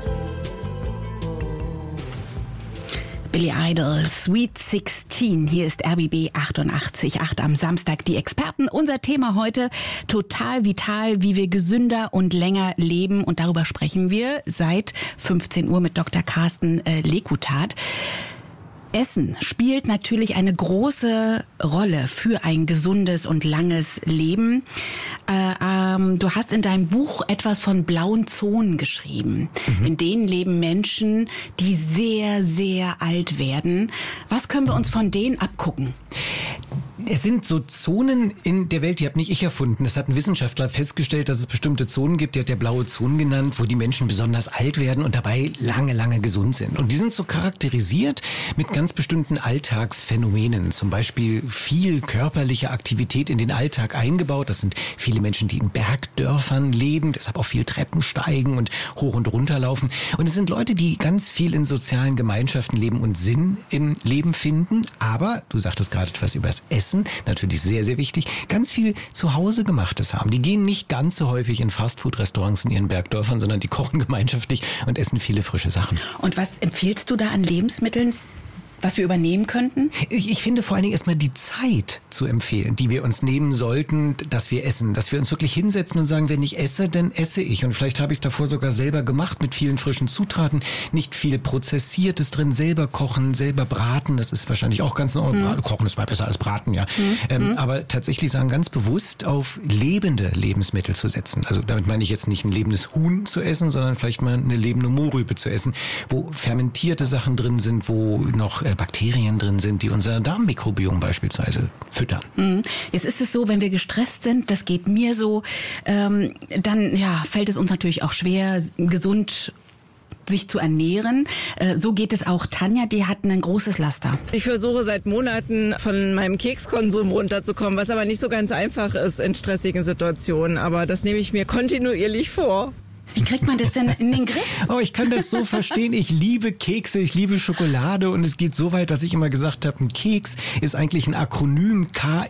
Billy Idol, Sweet 16. Hier ist RBB 88.8 am Samstag. Die Experten. Unser Thema heute, total vital, wie wir gesünder und länger leben. Und darüber sprechen wir seit 15 Uhr mit Dr. Carsten Lekutat. Essen spielt natürlich eine große Rolle für ein gesundes und langes Leben. Du hast in deinem Buch etwas von blauen Zonen geschrieben. In denen leben Menschen, die sehr, sehr alt werden. Was können wir uns von denen abgucken? Es sind so Zonen in der Welt, die habe nicht ich erfunden. Das hat ein Wissenschaftler festgestellt, dass es bestimmte Zonen gibt, die hat der blaue Zonen genannt, wo die Menschen besonders alt werden und dabei lange, lange gesund sind. Und die sind so charakterisiert mit ganz bestimmten Alltagsphänomenen. Zum Beispiel viel körperliche Aktivität in den Alltag eingebaut. Das sind viele Menschen, die in Bergdörfern leben, deshalb auch viel Treppen steigen und hoch und runter laufen. Und es sind Leute, die ganz viel in sozialen Gemeinschaften leben und Sinn im Leben finden. Aber, du sagtest gerade etwas über das Essen, natürlich sehr, sehr wichtig, ganz viel zu Hause gemachtes haben. Die gehen nicht ganz so häufig in Fastfood-Restaurants in ihren Bergdörfern, sondern die kochen gemeinschaftlich und essen viele frische Sachen. Und was empfiehlst du da an Lebensmitteln? was wir übernehmen könnten? Ich finde vor allen Dingen erstmal die Zeit zu empfehlen, die wir uns nehmen sollten, dass wir essen. Dass wir uns wirklich hinsetzen und sagen, wenn ich esse, dann esse ich. Und vielleicht habe ich es davor sogar selber gemacht mit vielen frischen Zutaten. Nicht viel Prozessiertes drin, selber kochen, selber braten. Das ist wahrscheinlich auch ganz normal. Kochen ist mal besser als braten, ja. Aber tatsächlich sagen, ganz bewusst auf lebende Lebensmittel zu setzen. Also damit meine ich jetzt nicht ein lebendes Huhn zu essen, sondern vielleicht mal eine lebende Mohrrübe zu essen, wo fermentierte Sachen drin sind, wo noch Bakterien drin sind, die unser Darmmikrobiom beispielsweise füttern. Jetzt ist es so, wenn wir gestresst sind, das geht mir so, dann fällt es uns natürlich auch schwer, gesund sich zu ernähren. So geht es auch Tanja, die hat ein großes Laster. Ich versuche seit Monaten von meinem Kekskonsum runterzukommen, was aber nicht so ganz einfach ist in stressigen Situationen. Aber das nehme ich mir kontinuierlich vor. Wie kriegt man das denn in den Griff? Oh, ich kann das so verstehen. Ich liebe Kekse, ich liebe Schokolade und es geht so weit, dass ich immer gesagt habe, ein Keks ist eigentlich ein Akronym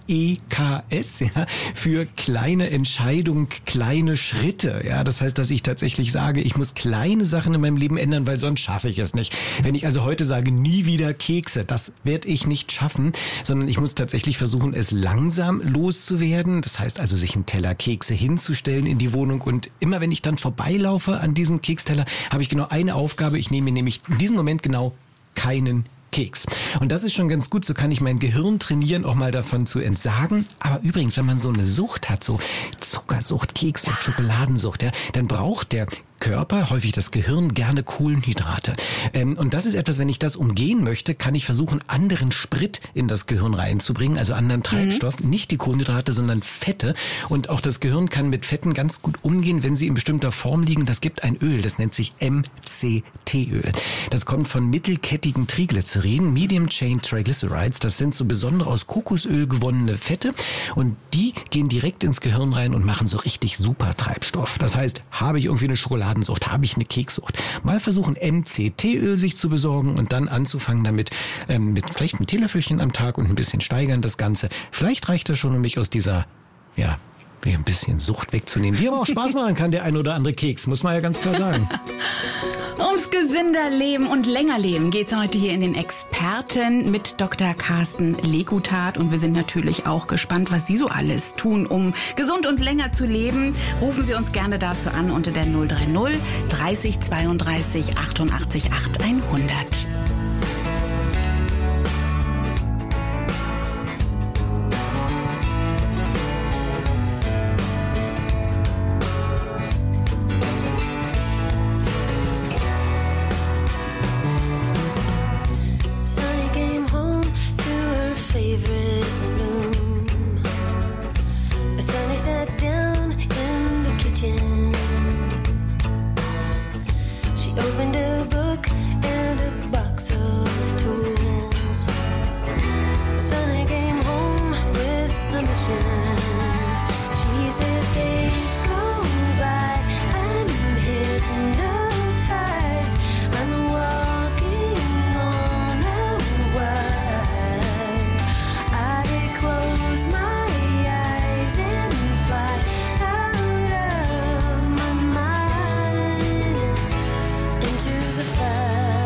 KEKS, ja, für kleine Entscheidung, kleine Schritte. Ja, das heißt, dass ich tatsächlich sage, ich muss kleine Sachen in meinem Leben ändern, weil sonst schaffe ich es nicht. Wenn ich also heute sage, nie wieder Kekse, das werde ich nicht schaffen, sondern ich muss tatsächlich versuchen, es langsam loszuwerden. Das heißt also, sich einen Teller Kekse hinzustellen in die Wohnung und immer wenn ich dann vorbeilaufe an diesem Keksteller, habe ich genau eine Aufgabe. Ich nehme mir nämlich in diesem Moment genau keinen Keks. Und das ist schon ganz gut, so kann ich mein Gehirn trainieren, auch mal davon zu entsagen. Aber übrigens, wenn man so eine Sucht hat, so Zuckersucht, Kekssucht, Schokoladensucht, ja, dann braucht der Körper, häufig das Gehirn, gerne Kohlenhydrate. Und das ist etwas, wenn ich das umgehen möchte, kann ich versuchen, anderen Sprit in das Gehirn reinzubringen, also anderen Treibstoff, nicht die Kohlenhydrate, sondern Fette. Und auch das Gehirn kann mit Fetten ganz gut umgehen, wenn sie in bestimmter Form liegen. Das gibt ein Öl, das nennt sich MCT-Öl. Das kommt von mittelkettigen Triglyceriden, Medium Chain Triglycerides. Das sind so besondere aus Kokosöl gewonnene Fette und die gehen direkt ins Gehirn rein und machen so richtig super Treibstoff. Das heißt, habe ich irgendwie eine Schokoladensucht, habe ich eine Kekssucht. Mal versuchen, MCT-Öl sich zu besorgen und dann anzufangen damit, mit vielleicht ein Teelöffelchen am Tag und ein bisschen steigern das Ganze. Vielleicht reicht das schon, um mich aus dieser, ein bisschen Sucht wegzunehmen, die aber auch Spaß machen kann, der ein oder andere Keks, muss man ja ganz klar sagen. Ums gesünder Leben und länger Leben geht's heute hier in den Experten mit Dr. Carsten Lekutat. Und wir sind natürlich auch gespannt, was Sie so alles tun, um gesund und länger zu leben. Rufen Sie uns gerne dazu an unter der 030 30 32 88 8 100. Opened a book and a box of tools. Sonny came home with a mission. She says days go by, I'm hypnotized. I'm walking on a wire. I close my eyes and fly out of my mind into the fire.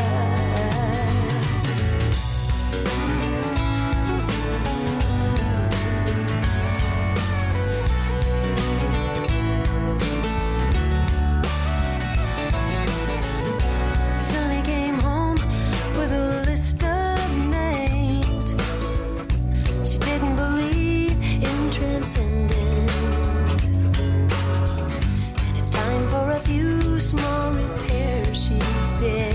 Sonny came home with a list of names. She didn't believe in transcendence, and it's time for a few small repairs, she said.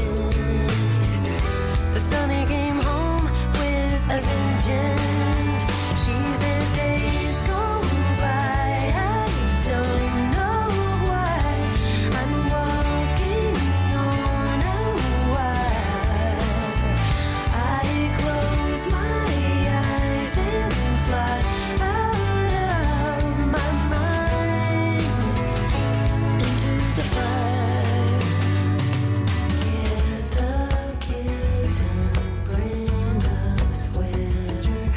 Sonny came home with a vengeance. She says days go by, I don't know why. I'm walking on a wire. I close my eyes and fly out of my mind into the fire. Get the kids and bring a sweater.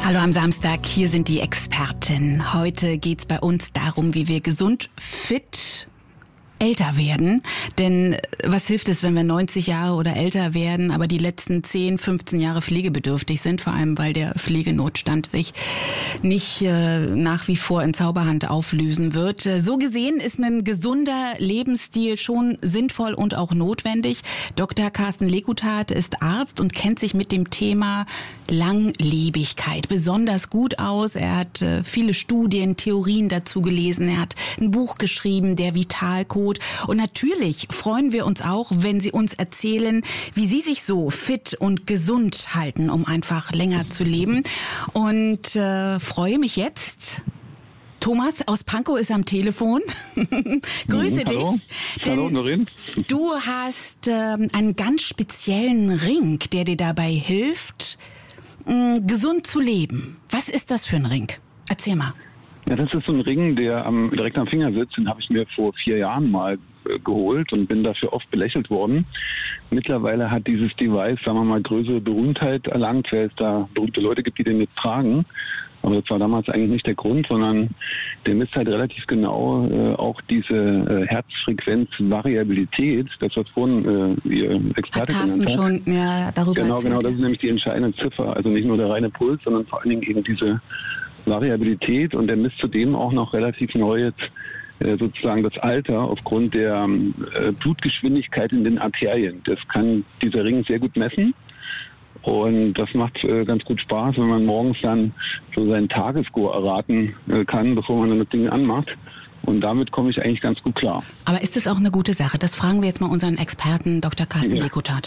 Hallo am Samstag, hier sind die Experten. Heute geht's bei uns darum, wie wir gesund, fit, älter werden. Denn was hilft es, wenn wir 90 Jahre oder älter werden, aber die letzten 10, 15 Jahre pflegebedürftig sind, vor allem weil der Pflegenotstand sich nicht nach wie vor in Zauberhand auflösen wird. So gesehen ist ein gesunder Lebensstil schon sinnvoll und auch notwendig. Dr. Carsten Lekutat ist Arzt und kennt sich mit dem Thema Langlebigkeit besonders gut aus. Er hat viele Studien, Theorien dazu gelesen. Er hat ein Buch geschrieben, der Vitalcode. Und natürlich freuen wir uns auch, wenn Sie uns erzählen, wie Sie sich so fit und gesund halten, um einfach länger zu leben. Und freue mich jetzt. Thomas aus Pankow ist am Telefon. Grüße dich. Hallo, Noreen. Du hast einen ganz speziellen Ring, der dir dabei hilft, gesund zu leben. Was ist das für ein Ring? Erzähl mal. Ja, das ist so ein Ring, der direkt am Finger sitzt. Den habe ich mir vor 4 Jahren mal geholt und bin dafür oft belächelt worden. Mittlerweile hat dieses Device, sagen wir mal, größere Berühmtheit erlangt, weil es da berühmte Leute gibt, die den jetzt tragen. Aber das war damals eigentlich nicht der Grund, sondern der misst halt relativ genau auch diese Herzfrequenzvariabilität, das was vorhin Ihr Experte genannt hat. Schon, ja, darüber Genau, erzählt. das ist nämlich die entscheidende Ziffer. Also nicht nur der reine Puls, sondern vor allen Dingen eben diese Variabilität, und der misst zudem auch noch relativ neu jetzt sozusagen das Alter aufgrund der Blutgeschwindigkeit in den Arterien. Das kann dieser Ring sehr gut messen. Und das macht ganz gut Spaß, wenn man morgens dann so seinen Tagesscore erraten kann, bevor man dann das Ding anmacht. Und damit komme ich eigentlich ganz gut klar. Aber ist das auch eine gute Sache? Das fragen wir jetzt mal unseren Experten Dr. Carsten Lekutat.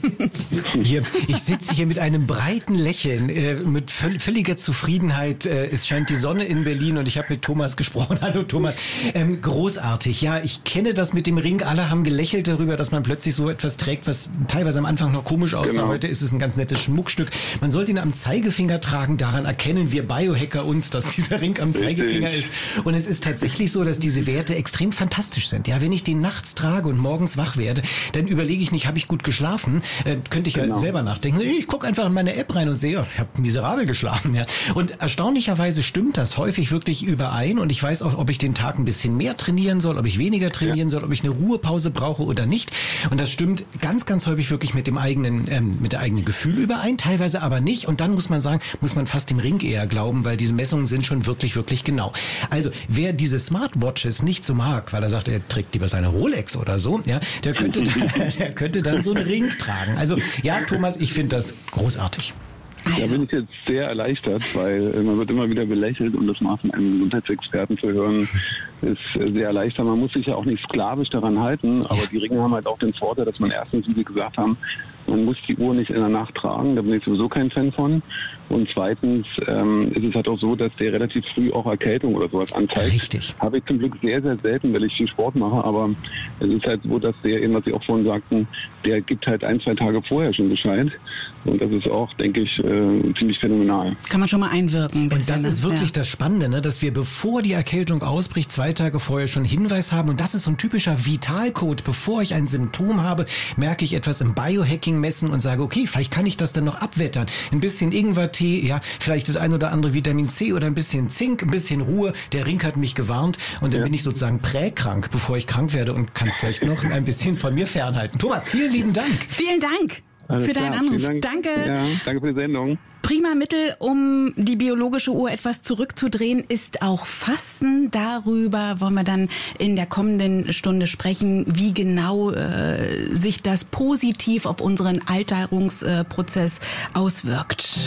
Ich sitze hier mit einem breiten Lächeln, mit völliger Zufriedenheit. Es scheint die Sonne in Berlin und ich habe mit Thomas gesprochen. Hallo Thomas. Großartig. Ja, ich kenne das mit dem Ring. Alle haben gelächelt darüber, dass man plötzlich so etwas trägt, was teilweise am Anfang noch komisch aussah. Genau. Heute ist es ein ganz nettes Schmuckstück. Man sollte ihn am Zeigefinger tragen. Daran erkennen wir Biohacker uns, dass dieser Ring am Zeigefinger ist. Und es ist tatsächlich so, dass diese Werte extrem fantastisch sind. Ja, wenn ich den nachts trage und morgens wach werde, dann überlege ich nicht, habe ich gut geschlafen? Könnte ich ja selber nachdenken. Ich gucke einfach in meine App rein und sehe, ich habe miserabel geschlafen. Ja. Und erstaunlicherweise stimmt das häufig wirklich überein, und ich weiß auch, ob ich den Tag ein bisschen mehr trainieren soll, ob ich weniger trainieren soll, ob ich eine Ruhepause brauche oder nicht. Und das stimmt ganz, ganz häufig wirklich mit dem eigenen, mit der eigenen Gefühl überein, teilweise aber nicht. Und dann muss man sagen, muss man fast dem Ring eher glauben, weil diese Messungen sind schon wirklich, wirklich genau. Also, wer diese Smartwatches nicht so mag, weil er sagt, er trägt lieber seine Rolex oder so, ja, der könnte dann so einen Ring tragen. Also, ja, Thomas, ich finde das großartig. Da bin ich jetzt sehr erleichtert, weil man wird immer wieder belächelt, und das mal von einem Gesundheitsexperten zu hören, ist sehr erleichternd. Man muss sich ja auch nicht sklavisch daran halten, aber die Ringe haben halt auch den Vorteil, dass man erstens, wie Sie gesagt haben, man muss die Uhr nicht in der Nacht tragen, da bin ich sowieso kein Fan von. Und zweitens ist es halt auch so, dass der relativ früh auch Erkältung oder sowas anzeigt. Richtig. Habe ich zum Glück sehr, sehr selten, weil ich viel Sport mache, aber es ist halt so, dass der eben, was Sie auch vorhin sagten, der gibt halt 1, 2 Tage vorher schon Bescheid. Und das ist auch, denke ich, ziemlich phänomenal. Kann man schon mal einwirken. Und das ist wirklich das Spannende, ne? Dass wir, bevor die Erkältung ausbricht, 2 Tage vorher schon Hinweis haben. Und das ist so ein typischer Vitalcode. Bevor ich ein Symptom habe, merke ich etwas im Biohacking messen und sage, okay, vielleicht kann ich das dann noch abwettern. Ein bisschen Ingwertee, ja, vielleicht das ein oder andere Vitamin C oder ein bisschen Zink, ein bisschen Ruhe. Der Ring hat mich gewarnt, und dann bin ich sozusagen präkrank, bevor ich krank werde, und kann es vielleicht noch ein bisschen von mir fernhalten. Thomas, vielen lieben Dank. Vielen Dank für deinen Anruf. Danke. Ja, danke für die Sendung. Prima Mittel, um die biologische Uhr etwas zurückzudrehen, ist auch Fasten. Darüber wollen wir dann in der kommenden Stunde sprechen, wie genau sich das positiv auf unseren Alterungsprozess auswirkt.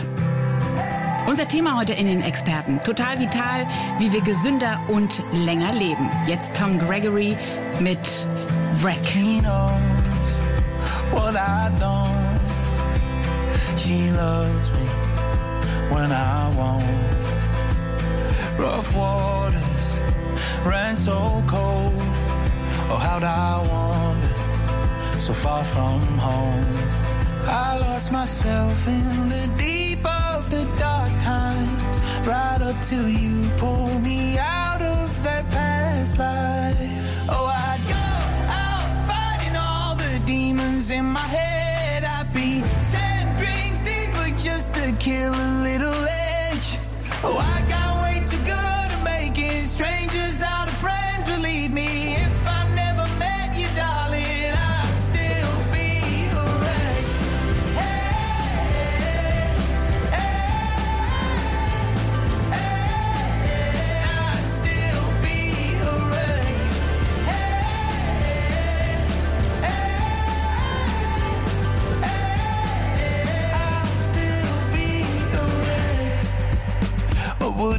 Unser Thema heute in den Experten. Total vital, wie wir gesünder und länger leben. Jetzt Tom Gregory mit Wreck. She knows what I don't. She loves me when I won't. Rough waters ran so cold. Oh, how'd I wander so far from home? I lost myself in the deep of the dark times, right up till you pulled me out of that past life. Oh, I'd go out fighting all the demons in my head. I'd be 10 drinks deeper just to kill a little edge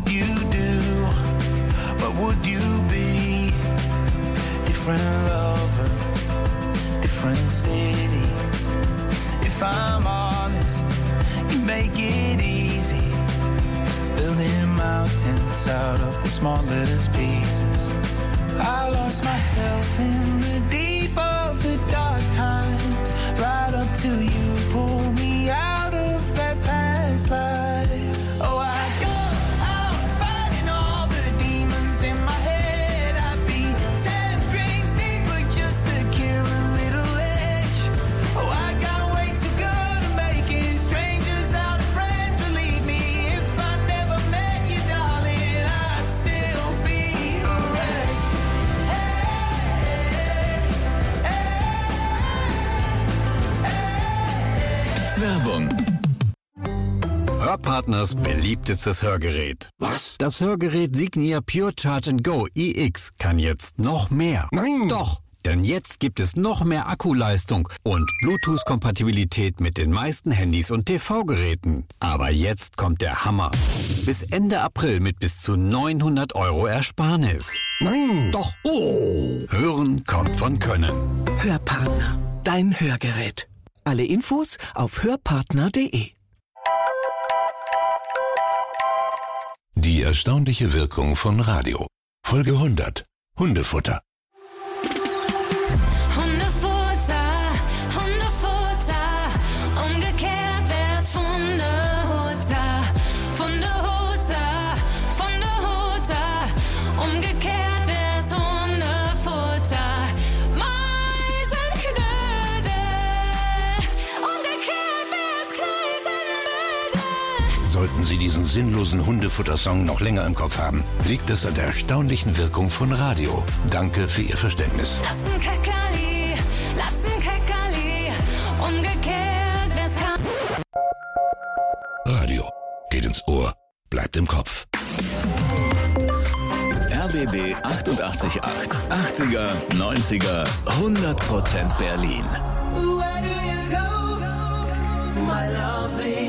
would you do? What would you be? Different lover, different city. If I'm honest, you make it easy. Building mountains out of the smallest pieces. I lost myself in the deep of the dark times. Right up till you pulled me out of that past life. Oh, I go out fighting all the demons in my head. I'd be 10 drinks deeper just to kill a little edge. Oh, I got way to go to making strangers out of friends. Believe me, if I never met you, darling, I'd still be a wreck. Werbung. Hörpartners beliebtestes Hörgerät. Was? Das Hörgerät Signia Pure Charge & Go iX kann jetzt noch mehr. Nein! Doch, denn jetzt gibt es noch mehr Akkuleistung und Bluetooth-Kompatibilität mit den meisten Handys und TV-Geräten. Aber jetzt kommt der Hammer. Bis Ende April mit bis zu 900 € Ersparnis. Nein! Doch. Oh. Hören kommt von Können. Hörpartner. Dein Hörgerät. Alle Infos auf hörpartner.de. Die erstaunliche Wirkung von Radio. Folge 100. Hundefutter. Hundefutter, Hundefutter, umgekehrt wär's Hundehutter. Hundehutter, Hundehutter, umgekehrt wär's Hundefutter. Meisenknödel, umgekehrt wär's Kneisenmödel. Sollten Sie diesen sinnlosen Hundefuttersong noch länger im Kopf haben, liegt es an der erstaunlichen Wirkung von Radio. Danke für Ihr Verständnis. Lassen Kackerli, umgekehrt wär's Radio geht ins Ohr, bleibt im Kopf. RBB 888. 80er, 90er, 100% Berlin. Where do you go, my lovely?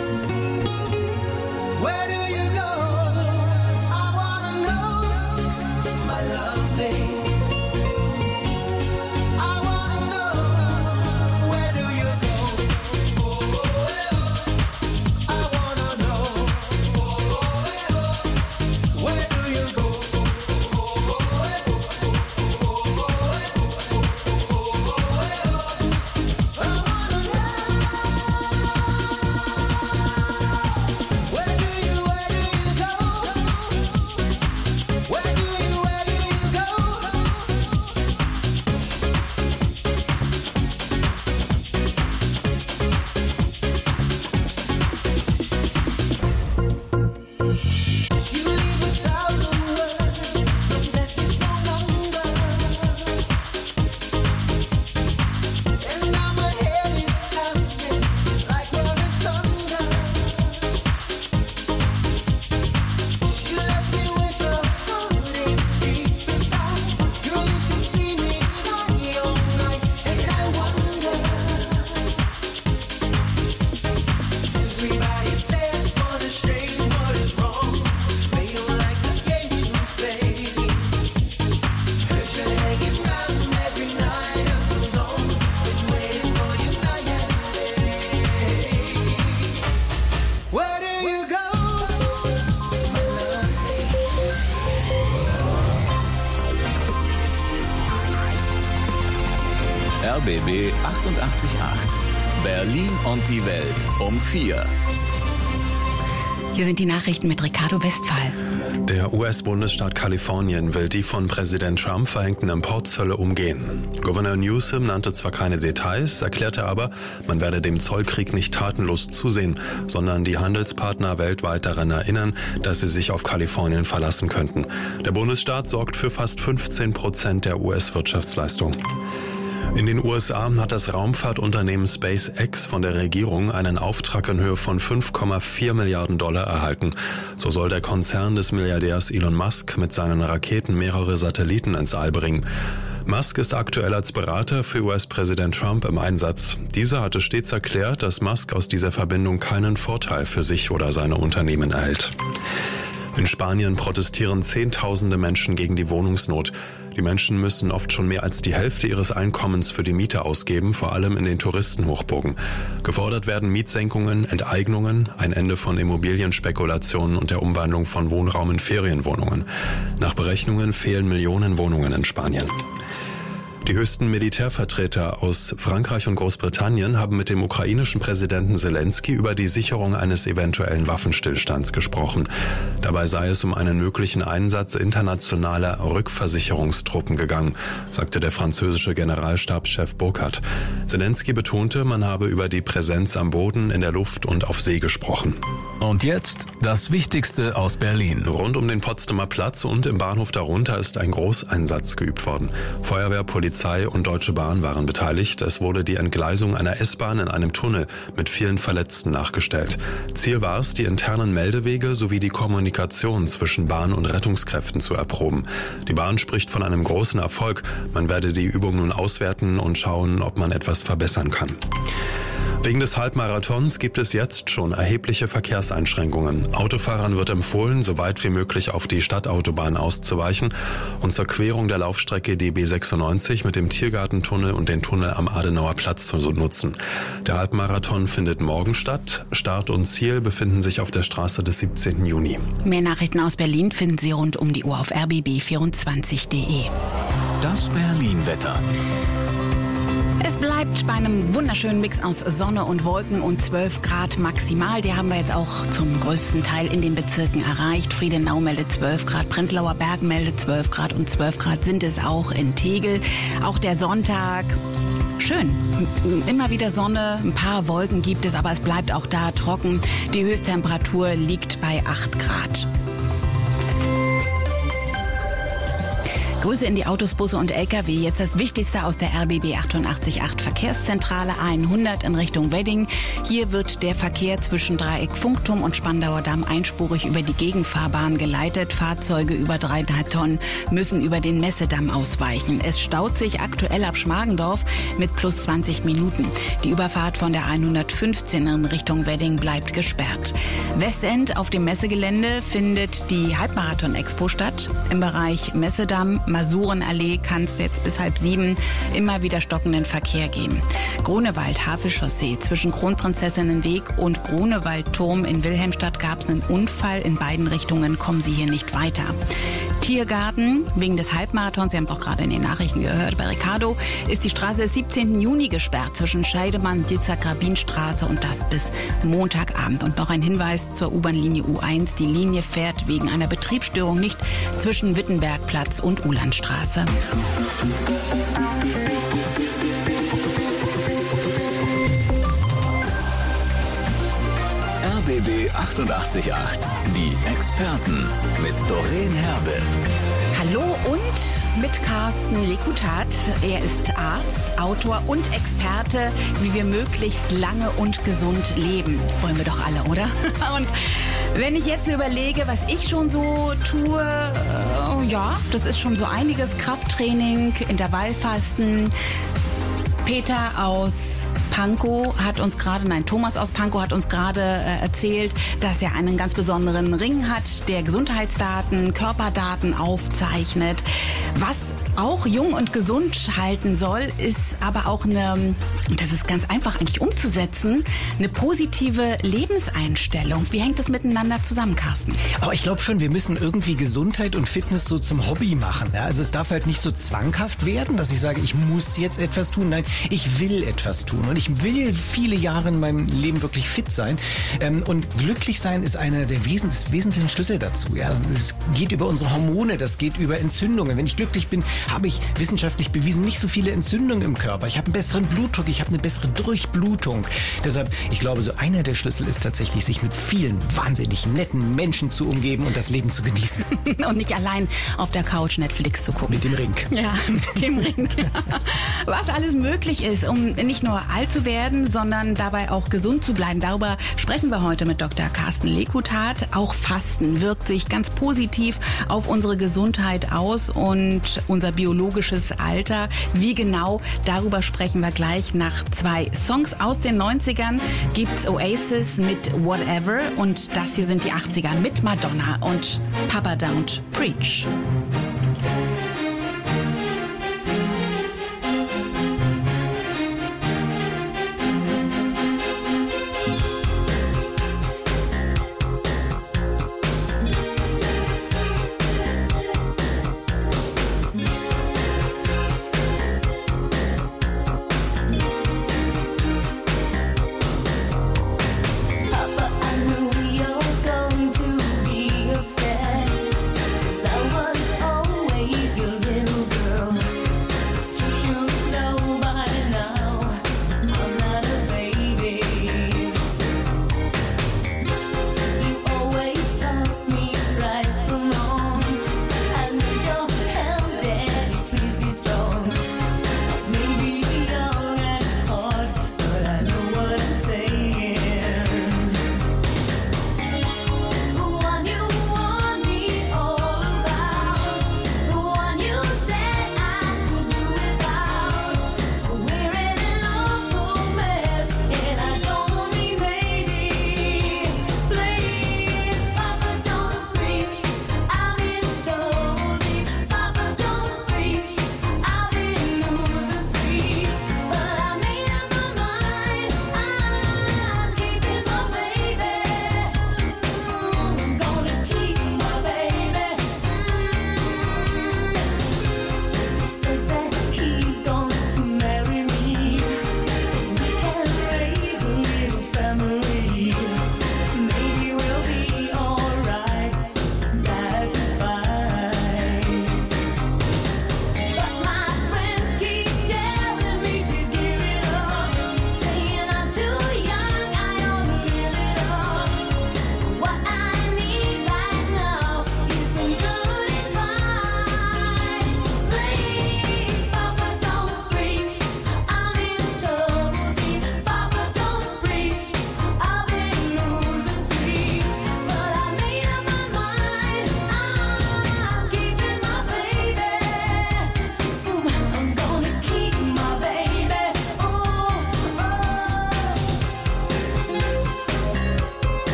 Where do you go? I wanna know, my lovely. I wanna know, where do you go? I wanna know, where do you go? RBB 888. Berlin und die Welt um 4. Hier sind die Nachrichten mit Ricardo Westphal. Der US-Bundesstaat Kalifornien will die von Präsident Trump verhängten Importzölle umgehen. Gouverneur Newsom nannte zwar keine Details, erklärte aber, man werde dem Zollkrieg nicht tatenlos zusehen, sondern die Handelspartner weltweit daran erinnern, dass sie sich auf Kalifornien verlassen könnten. Der Bundesstaat sorgt für fast 15% der US-Wirtschaftsleistung. In den USA hat das Raumfahrtunternehmen SpaceX von der Regierung einen Auftrag in Höhe von $5,4 Milliarden erhalten. So soll der Konzern des Milliardärs Elon Musk mit seinen Raketen mehrere Satelliten ins All bringen. Musk ist aktuell als Berater für US-Präsident Trump im Einsatz. Dieser hatte stets erklärt, dass Musk aus dieser Verbindung keinen Vorteil für sich oder seine Unternehmen erhält. In Spanien protestieren Zehntausende Menschen gegen die Wohnungsnot. Die Menschen müssen oft schon mehr als die Hälfte ihres Einkommens für die Miete ausgeben, vor allem in den Touristenhochburgen. Gefordert werden Mietsenkungen, Enteignungen, ein Ende von Immobilienspekulationen und der Umwandlung von Wohnraum in Ferienwohnungen. Nach Berechnungen fehlen Millionen Wohnungen in Spanien. Die höchsten Militärvertreter aus Frankreich und Großbritannien haben mit dem ukrainischen Präsidenten Zelensky über die Sicherung eines eventuellen Waffenstillstands gesprochen. Dabei sei es um einen möglichen Einsatz internationaler Rückversicherungstruppen gegangen, sagte der französische Generalstabschef Burkhardt. Zelensky betonte, man habe über die Präsenz am Boden, in der Luft und auf See gesprochen. Und jetzt das Wichtigste aus Berlin. Rund um den Potsdamer Platz und im Bahnhof darunter ist ein Großeinsatz geübt worden. Feuerwehr, Polizei und Deutsche Bahn waren beteiligt. Es wurde die Entgleisung einer S-Bahn in einem Tunnel mit vielen Verletzten nachgestellt. Ziel war es, die internen Meldewege sowie die Kommunikation zwischen Bahn und Rettungskräften zu erproben. Die Bahn spricht von einem großen Erfolg. Man werde die Übung nun auswerten und schauen, ob man etwas verbessern kann. Wegen des Halbmarathons gibt es jetzt schon erhebliche Verkehrseinschränkungen. Autofahrern wird empfohlen, so weit wie möglich auf die Stadtautobahn auszuweichen und zur Querung der Laufstrecke die B96 mit dem Tiergartentunnel und den Tunnel am Adenauer Platz zu nutzen. Der Halbmarathon findet morgen statt. Start und Ziel befinden sich auf der Straße des 17. Juni. Mehr Nachrichten aus Berlin finden Sie rund um die Uhr auf rbb24.de. Das Berlin-Wetter. Es bleibt bei einem wunderschönen Mix aus Sonne und Wolken und 12 Grad maximal. Die haben wir jetzt auch zum größten Teil in den Bezirken erreicht. Friedenau meldet 12 Grad, Prenzlauer Berg meldet 12 Grad und 12 Grad sind es auch in Tegel. Auch der Sonntag, schön. Immer wieder Sonne, ein paar Wolken gibt es, aber es bleibt auch da trocken. Die Höchsttemperatur liegt bei 8 Grad. Grüße in die Autos, Busse und Lkw. Jetzt das Wichtigste aus der RBB 888 Verkehrszentrale 100 in Richtung Wedding. Hier wird der Verkehr zwischen Dreieck Funkturm und Spandauer Damm einspurig über die Gegenfahrbahn geleitet. Fahrzeuge über 3,5 Tonnen müssen über den Messedamm ausweichen. Es staut sich aktuell ab Schmargendorf mit plus 20 Minuten. Die Überfahrt von der 115 in Richtung Wedding bleibt gesperrt. Westend auf dem Messegelände findet die Halbmarathon-Expo statt. Im Bereich Messedamm, Masurenallee kann es jetzt bis 6:30 immer wieder stockenden Verkehr geben. Grunewald, Havelchaussee zwischen Kronprinzessinnenweg und Grunewaldturm in Wilhelmstadt gab es einen Unfall. In beiden Richtungen kommen Sie hier nicht weiter. Tiergarten, wegen des Halbmarathons, Sie haben es auch gerade in den Nachrichten gehört, bei Ricardo ist die Straße des 17. Juni gesperrt zwischen Scheidemann, Dietzer-Grabin-Straße und das bis Montagabend. Und noch ein Hinweis zur U-Bahn-Linie U1. Die Linie fährt wegen einer Betriebsstörung nicht zwischen Wittenbergplatz und Ulandstraße. RBB 888, die Experten mit Doreen Herbe. Hallo und mit Carsten Lekutat. Er ist Arzt, Autor und Experte, wie wir möglichst lange und gesund leben. Wollen wir doch alle, oder? Und wenn ich jetzt überlege, was ich schon so tue, ja, das ist schon so einiges. Krafttraining, Intervallfasten. Peter aus Pankow hat uns gerade, Thomas aus Pankow hat uns gerade erzählt, dass er einen ganz besonderen Ring hat, der Gesundheitsdaten, Körperdaten aufzeichnet. Was auch jung und gesund halten soll, ist aber auch eine, und das ist ganz einfach eigentlich umzusetzen, eine positive Lebenseinstellung. Wie hängt das miteinander zusammen, Carsten? Aber ich glaube schon, wir müssen irgendwie Gesundheit und Fitness so zum Hobby machen. Ja? Also es darf halt nicht so zwanghaft werden, dass ich sage, ich muss jetzt etwas tun. Nein, ich will etwas tun. Und ich will viele Jahre in meinem Leben wirklich fit sein. Und glücklich sein ist einer der wesentlichen Schlüssel dazu. Ja? Es geht über unsere Hormone, das geht über Entzündungen. Wenn ich glücklich bin, habe ich wissenschaftlich bewiesen nicht so viele Entzündungen im Körper. Ich habe einen besseren Blutdruck, ich habe eine bessere Durchblutung. Deshalb, ich glaube, so einer der Schlüssel ist tatsächlich, sich mit vielen wahnsinnig netten Menschen zu umgeben und das Leben zu genießen. Und nicht allein auf der Couch Netflix zu gucken. Mit dem Ring. Ja, mit dem Ring. Was alles möglich ist, um nicht nur alt zu werden, sondern dabei auch gesund zu bleiben. Darüber sprechen wir heute mit Dr. Carsten Lekutat. Auch Fasten wirkt sich ganz positiv auf unsere Gesundheit aus und unser biologisches Alter. Wie genau, darüber sprechen wir gleich. Nach 2 Songs aus den 90ern gibt's Oasis mit Whatever und das hier sind die 80er mit Madonna und Papa Don't Preach.